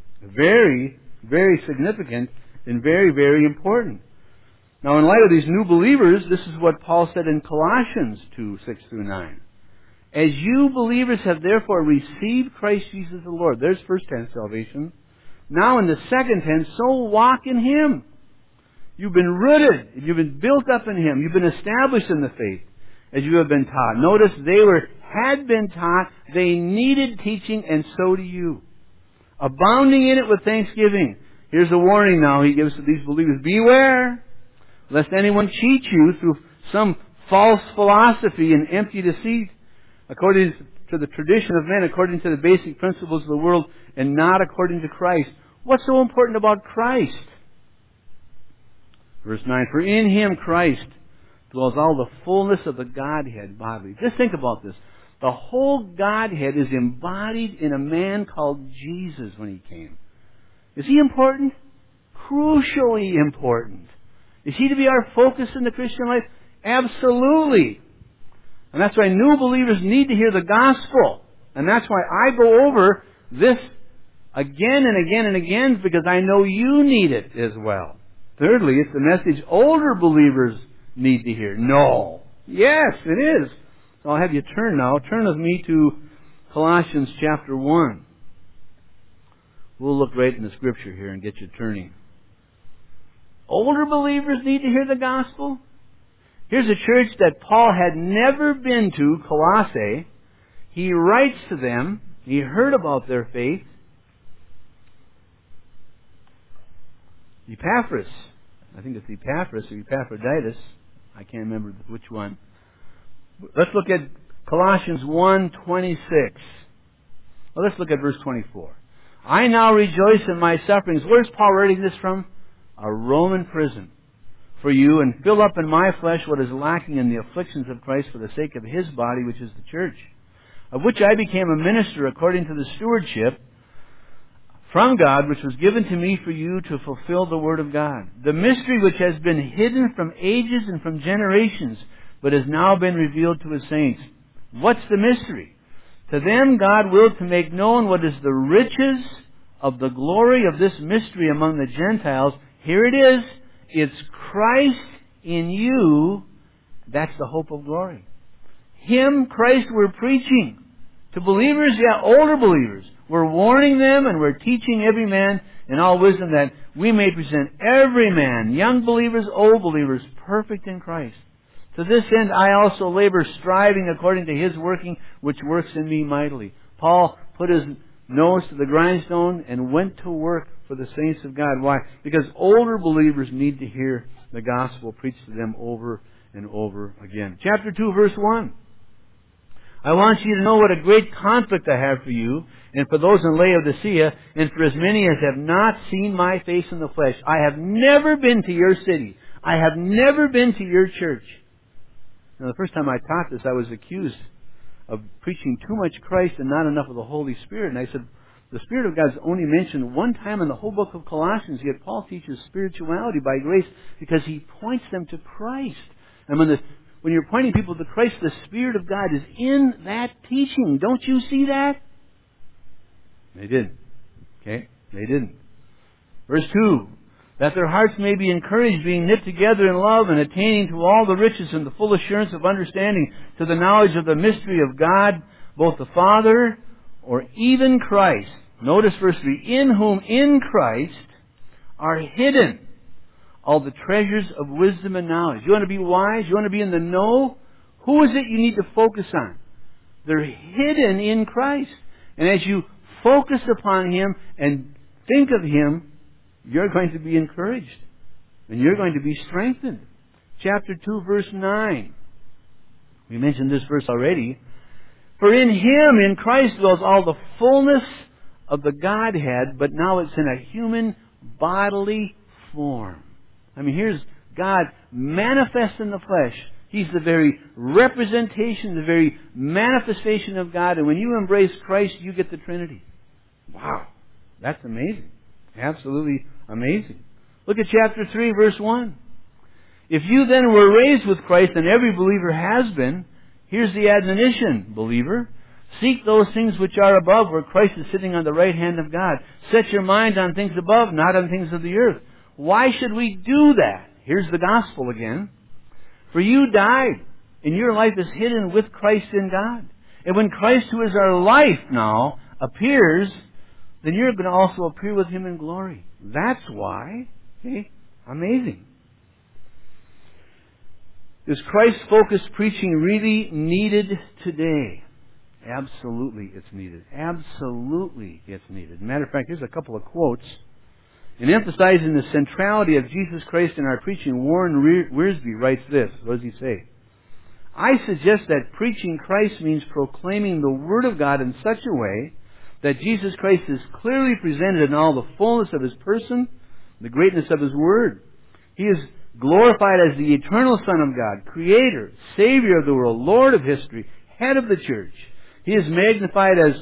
Very, very significant and very, very important. Now, in light of these new believers, this is what Paul said in Colossians two, six through nine. As you believers have therefore received Christ Jesus the Lord. There's first tense salvation. Now in the second tense, so walk in Him. You've been rooted. You've been built up in Him. You've been established in the faith as you have been taught. Notice they were had been taught. They needed teaching, and so do you. Abounding in it with thanksgiving. Here's a warning now he gives to these believers. Beware, lest anyone cheat you through some false philosophy and empty deceit, according to the tradition of men, according to the basic principles of the world, and not according to Christ. What's so important about Christ? Verse nine, for in Him, Christ, dwells all the fullness of the Godhead bodily. Just think about this. The whole Godhead is embodied in a man called Jesus when He came. Is He important? Crucially important. Is He to be our focus in the Christian life? Absolutely. And that's why new believers need to hear the gospel. And that's why I go over this again and again and again, because I know you need it as well. Thirdly, it's the message older believers need to hear. No. Yes, it is. So I'll have you turn now. Turn with me to Colossians chapter one. We'll look right in the Scripture here and get you turning. Older believers need to hear the gospel. Here's a church that Paul had never been to, Colossae. He writes to them. He heard about their faith. Epaphras. I think it's Epaphras or Epaphroditus. I can't remember which one. Let's look at Colossians one twenty-six. Well, let's look at verse twenty-four. I now rejoice in my sufferings. Where's Paul writing this from? A Roman prison. For you, and fill up in my flesh what is lacking in the afflictions of Christ for the sake of His body, which is the church, of which I became a minister according to the stewardship from God, which was given to me for you to fulfill the word of God. The mystery which has been hidden from ages and from generations, but has now been revealed to His saints. What's the mystery? To them God willed to make known what is the riches of the glory of this mystery among the Gentiles, Here it is. It's Christ in you. That's the hope of glory. Him, Christ, we're preaching. To believers, yeah, older believers. We're warning them and we're teaching every man in all wisdom that we may present every man, young believers, old believers, perfect in Christ. To this end I also labor, striving according to His working, which works in me mightily. Paul put his nose to the grindstone and went to work for the saints of God. Why? Because older believers need to hear the gospel preached to them over and over again. Chapter two, verse one. I want you to know what a great conflict I have for you, and for those in Laodicea, and for as many as have not seen my face in the flesh. I have never been to your city. I have never been to your church. Now, the first time I taught this, I was accused of preaching too much Christ and not enough of the Holy Spirit. And I said, the Spirit of God is only mentioned one time in the whole book of Colossians, yet Paul teaches spirituality by grace because he points them to Christ. And when the When you're pointing people to Christ, the Spirit of God is in that teaching. Don't you see that? They didn't. Okay? They didn't. Verse two. That their hearts may be encouraged, being knit together in love, and attaining to all the riches and the full assurance of understanding, to the knowledge of the mystery of God, both the Father, or even Christ. Notice verse three. In whom, in Christ, are hidden all the treasures of wisdom and knowledge. You want to be wise? You want to be in the know? Who is it you need to focus on? They're hidden in Christ. And as you focus upon Him and think of Him, you're going to be encouraged. And you're going to be strengthened. Chapter two, verse nine. We mentioned this verse already. For in Him, in Christ, dwells all the fullness of the Godhead, but now it's in a human bodily form. I mean, here's God manifest in the flesh. He's the very representation, the very manifestation of God. And when you embrace Christ, you get the Trinity. Wow. That's amazing. Absolutely amazing. Look at chapter three, verse one. If you then were raised with Christ, and every believer has been, here's the admonition, believer. Seek those things which are above, where Christ is sitting on the right hand of God. Set your mind on things above, not on things of the earth. Why should we do that? Here's the gospel again. For you died, and your life is hidden with Christ in God. And when Christ, who is our life now, appears, then you're going to also appear with Him in glory. That's why. Okay? Amazing. Is Christ-focused preaching really needed today? Absolutely it's needed. Absolutely it's needed. Matter of fact, here's a couple of quotes. In emphasizing the centrality of Jesus Christ in our preaching, Warren Wiersbe writes this. What does he say? I suggest that preaching Christ means proclaiming the Word of God in such a way that Jesus Christ is clearly presented in all the fullness of His person, the greatness of His Word. He is glorified as the eternal Son of God, Creator, Savior of the world, Lord of history, Head of the church. He is magnified as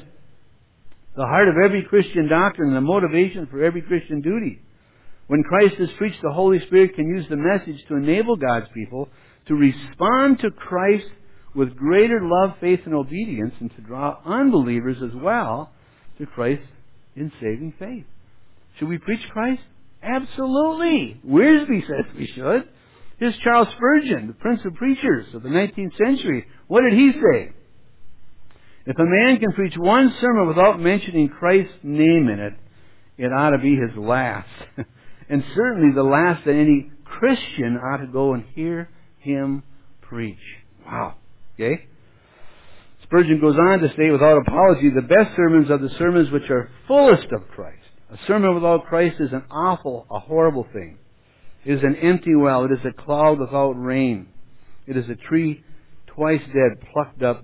the heart of every Christian doctrine and the motivation for every Christian duty. When Christ is preached, the Holy Spirit can use the message to enable God's people to respond to Christ with greater love, faith, and obedience, and to draw unbelievers as well to Christ in saving faith. Should we preach Christ? Absolutely. Wiersbe says we should. Here's Charles Spurgeon, the Prince of Preachers of the nineteenth century. What did he say? If a man can preach one sermon without mentioning Christ's name in it, it ought to be his last. And certainly the last that any Christian ought to go and hear him preach. Wow. Okay? Spurgeon goes on to say, without apology, the best sermons are the sermons which are fullest of Christ. A sermon without Christ is an awful, a horrible thing. It is an empty well. It is a cloud without rain. It is a tree twice dead, plucked up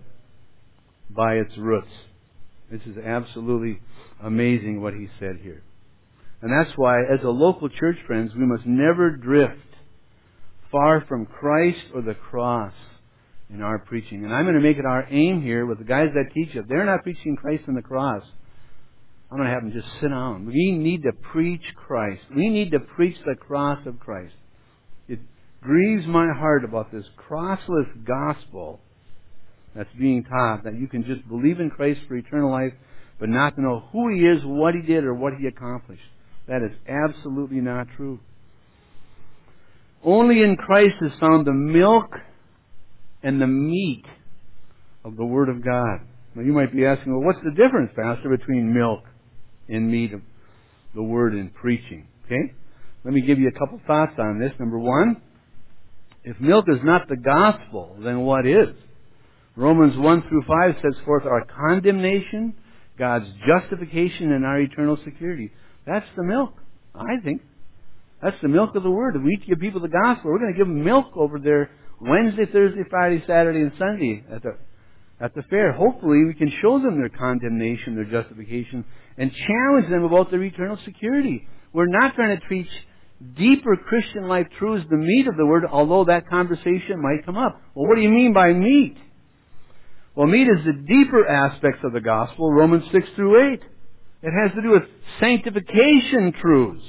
by its roots. This is absolutely amazing what he said here. And that's why, as a local church, friends, we must never drift far from Christ or the cross in our preaching. And I'm going to make it our aim here with the guys that teach it. They're not preaching Christ and the cross. I'm going to have them just sit down. We need to preach Christ. We need to preach the cross of Christ. It grieves my heart about this crossless gospel that's being taught, that you can just believe in Christ for eternal life, but not to know who He is, what He did, or what He accomplished. That is absolutely not true. Only in Christ is found the milk and the meat of the Word of God. Now you might be asking, well, what's the difference, Pastor, between milk and meat of the Word and preaching? Okay? Let me give you a couple thoughts on this. Number one, if milk is not the gospel, then what is? Romans one through five sets forth our condemnation, God's justification, and our eternal security. That's the milk, I think. That's the milk of the Word. If we give people the gospel, we're going to give them milk over there Wednesday, Thursday, Friday, Saturday, and Sunday at the at the fair. Hopefully we can show them their condemnation, their justification, and challenge them about their eternal security. We're not trying to teach deeper Christian life truths, the meat of the Word, although that conversation might come up. Well, what do you mean by meat? Well, meat is the deeper aspects of the gospel, Romans six through eight. It has to do with sanctification truths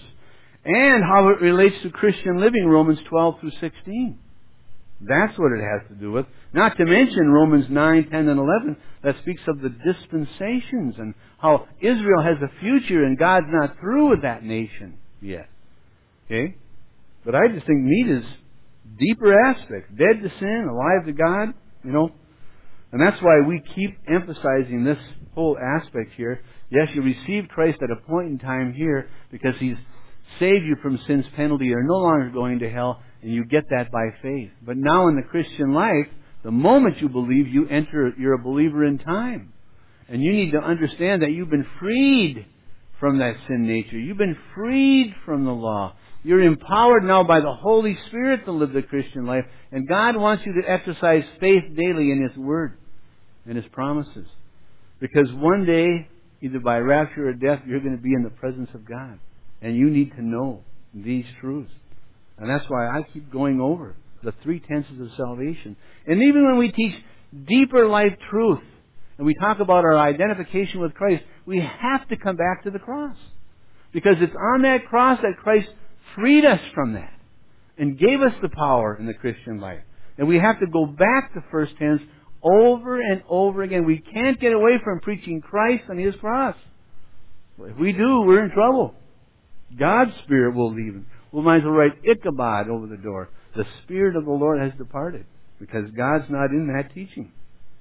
and how it relates to Christian living, Romans twelve through sixteen. That's what it has to do with. Not to mention Romans nine, ten, and eleven that speaks of the dispensations and how Israel has a future and God's not through with that nation yet. Okay? But I just think meat is deeper aspects. Dead to sin, alive to God, you know. And that's why we keep emphasizing this whole aspect here. Yes, you received Christ at a point in time here because He's saved you from sin's penalty. You're no longer going to hell, and you get that by faith. But now in the Christian life, the moment you believe, you enter, you're a believer in time. And you need to understand that you've been freed from that sin nature. You've been freed from the law. You're empowered now by the Holy Spirit to live the Christian life. And God wants you to exercise faith daily in His Word and His promises. Because one day, either by rapture or death, you're going to be in the presence of God. And you need to know these truths. And that's why I keep going over the three tenses of salvation. And even when we teach deeper life truth, and we talk about our identification with Christ, we have to come back to the cross. Because it's on that cross that Christ freed us from that and gave us the power in the Christian life. And we have to go back to first tense over and over again. We can't get away from preaching Christ and His cross. If we do, we're in trouble. God's Spirit will leave. We might as well write Ichabod over the door. The Spirit of the Lord has departed. Because God's not in that teaching.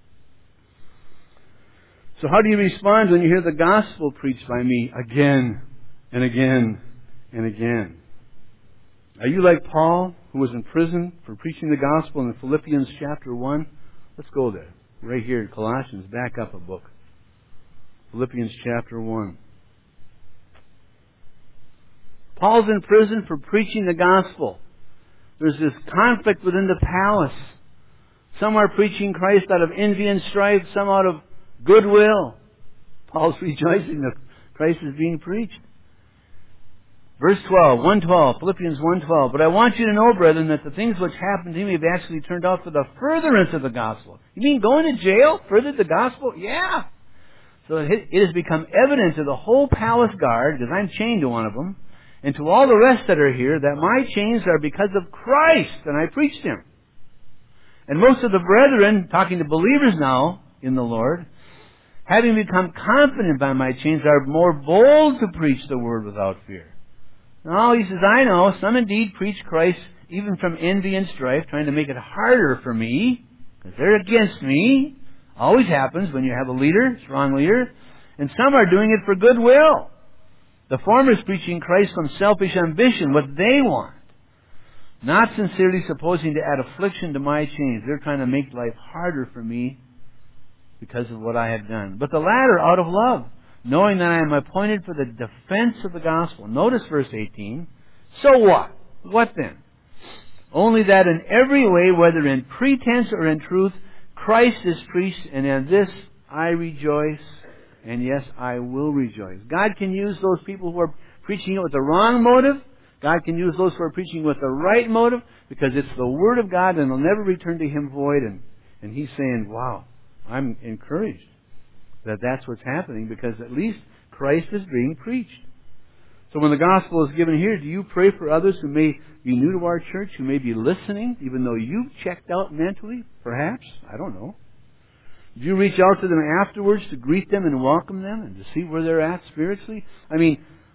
So how do you respond when you hear the gospel preached by me again and again and again? Are you like Paul, who was in prison for preaching the gospel in Philippians chapter one? Let's go there. Right here in Colossians. Back up a book. Philippians chapter one. Paul's in prison for preaching the gospel. There's this conflict within the palace. Some are preaching Christ out of envy and strife, some out of goodwill. Paul's rejoicing that Christ is being preached. Verse twelve, one twelve, Philippians one twelve. But I want you to know, brethren, that the things which happened to me have actually turned out for the furtherance of the gospel. You mean going to jail furthered the gospel? Yeah. So it has become evident to the whole palace guard, because I'm chained to one of them, and to all the rest that are here, that my chains are because of Christ, and I preached Him. And most of the brethren, talking to believers now in the Lord, having become confident by my chains, are more bold to preach the word without fear. No, he says, I know, some indeed preach Christ even from envy and strife, trying to make it harder for me, because they're against me. Always happens when you have a leader, strong leader. And some are doing it for goodwill. The former is preaching Christ from selfish ambition, what they want. Not sincerely supposing to add affliction to my chains. They're trying to make life harder for me because of what I have done. But the latter out of love, knowing that I am appointed for the defense of the gospel. Notice verse eighteen. So what? What then? Only that in every way, whether in pretense or in truth, Christ is preached, and in this I rejoice, and yes, I will rejoice. God can use those people who are preaching it with the wrong motive. God can use those who are preaching with the right motive, because it's the Word of God, and it'll never return to Him void. And, and He's saying, wow, I'm encouraged that that's what's happening, because at least Christ is being preached. So when the gospel is given here, do you pray for others who may be new to our church, who may be listening, even though you've checked out mentally, perhaps? I don't know. Do you reach out to them afterwards to greet them and welcome them and to see where they're at spiritually? I mean,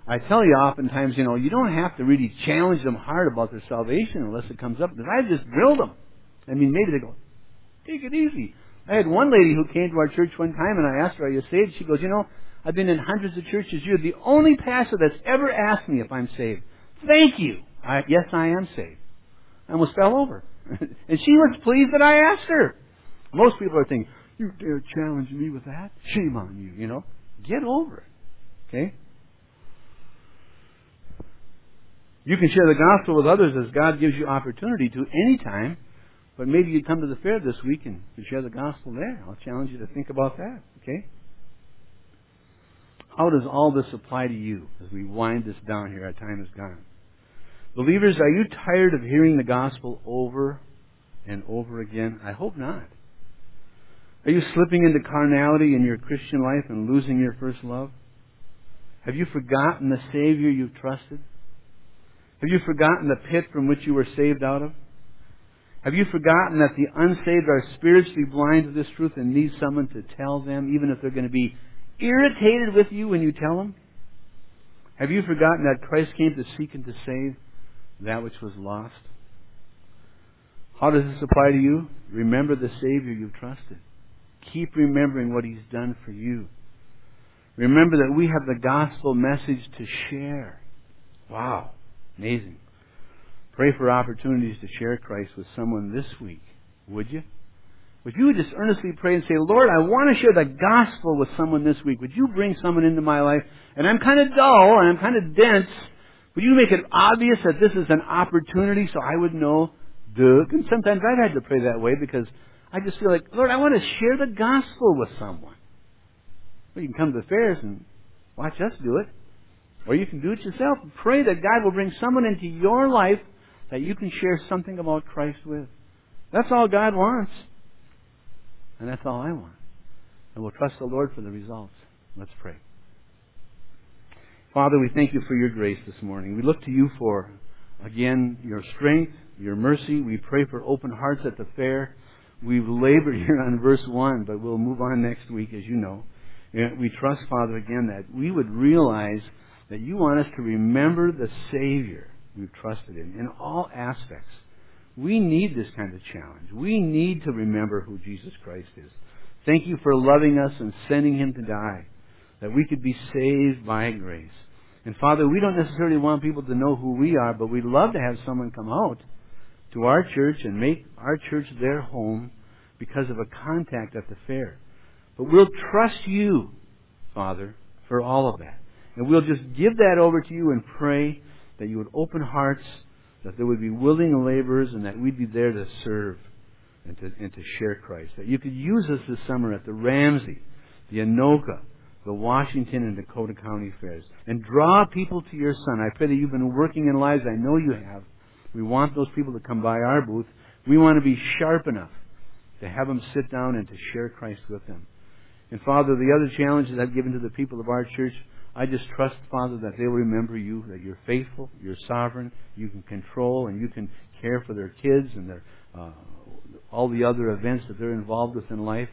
I tell you oftentimes, you know, you don't have to really challenge them hard about their salvation unless it comes up. Because I just drilled them. I mean, maybe they go, take it easy. I had one lady who came to our church one time, and I asked her, are you saved? She goes, you know, I've been in hundreds of churches. You're the only pastor that's ever asked me if I'm saved. Thank you. I, yes, I am saved. I almost fell over. And she was pleased that I asked her. Most people are thinking, you dare challenge me with that? Shame on you, you know. Get over it. Okay? You can share the gospel with others as God gives you opportunity to anytime. But maybe you come to the fair this week and you share the gospel there. I'll challenge you to think about that. Okay? How does all this apply to you as we wind this down here? Our time is gone. Believers, are you tired of hearing the gospel over and over again? I hope not. Are you slipping into carnality in your Christian life and losing your first love? Have you forgotten the Savior you've trusted? Have you forgotten the pit from which you were saved out of? Have you forgotten that the unsaved are spiritually blind to this truth and need someone to tell them, even if they're going to be irritated with you when you tell them? Have you forgotten that Christ came to seek and to save that which was lost? How does this apply to you? Remember the Savior you've trusted. Keep remembering what He's done for you. Remember that we have the gospel message to share. Wow. Amazing. Pray for opportunities to share Christ with someone this week. Would you? Would you just earnestly pray and say, Lord, I want to share the gospel with someone this week. Would you bring someone into my life? And I'm kind of dull and I'm kind of dense. Would you make it obvious that this is an opportunity so I would know? Duh. And sometimes I've had to pray that way because I just feel like, Lord, I want to share the gospel with someone. Well, you can come to the fairs and watch us do it. Or you can do it yourself. Pray that God will bring someone into your life that you can share something about Christ with. That's all God wants. And that's all I want. And we'll trust the Lord for the results. Let's pray. Father, we thank you for your grace this morning. We look to you for, again, your strength, your mercy. We pray for open hearts at the fair. We've labored here on verse one, but we'll move on next week, as you know. We trust, Father, again, that we would realize that you want us to remember the Savior we've trusted in, in all aspects. We need this kind of challenge. We need to remember who Jesus Christ is. Thank you for loving us and sending Him to die, that we could be saved by grace. And Father, we don't necessarily want people to know who we are, but we'd love to have someone come out to our church and make our church their home because of a contact at the fair. But we'll trust you, Father, for all of that. And we'll just give that over to you and pray that you would open hearts, that there would be willing laborers, and that we'd be there to serve and to, and to share Christ. That you could use us this summer at the Ramsey, the Anoka, the Washington and Dakota County fairs, and draw people to your Son. I pray that you've been working in lives. I know you have. We want those people to come by our booth. We want to be sharp enough to have them sit down and to share Christ with them. And Father, the other challenges I've given to the people of our church, I just trust, Father, that they'll remember you, that you're faithful, you're sovereign, you can control, and you can care for their kids and their uh, all the other events that they're involved with in life.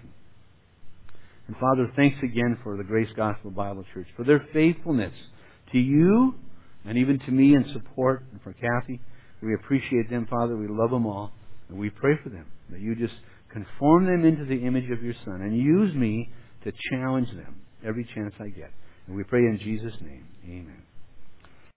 And Father, thanks again for the Grace Gospel Bible Church, for their faithfulness to you and even to me in support, and for Kathy. We appreciate them, Father. We love them all. And we pray for them, that you just conform them into the image of your Son and use me to challenge them every chance I get. And we pray in Jesus' name. Amen.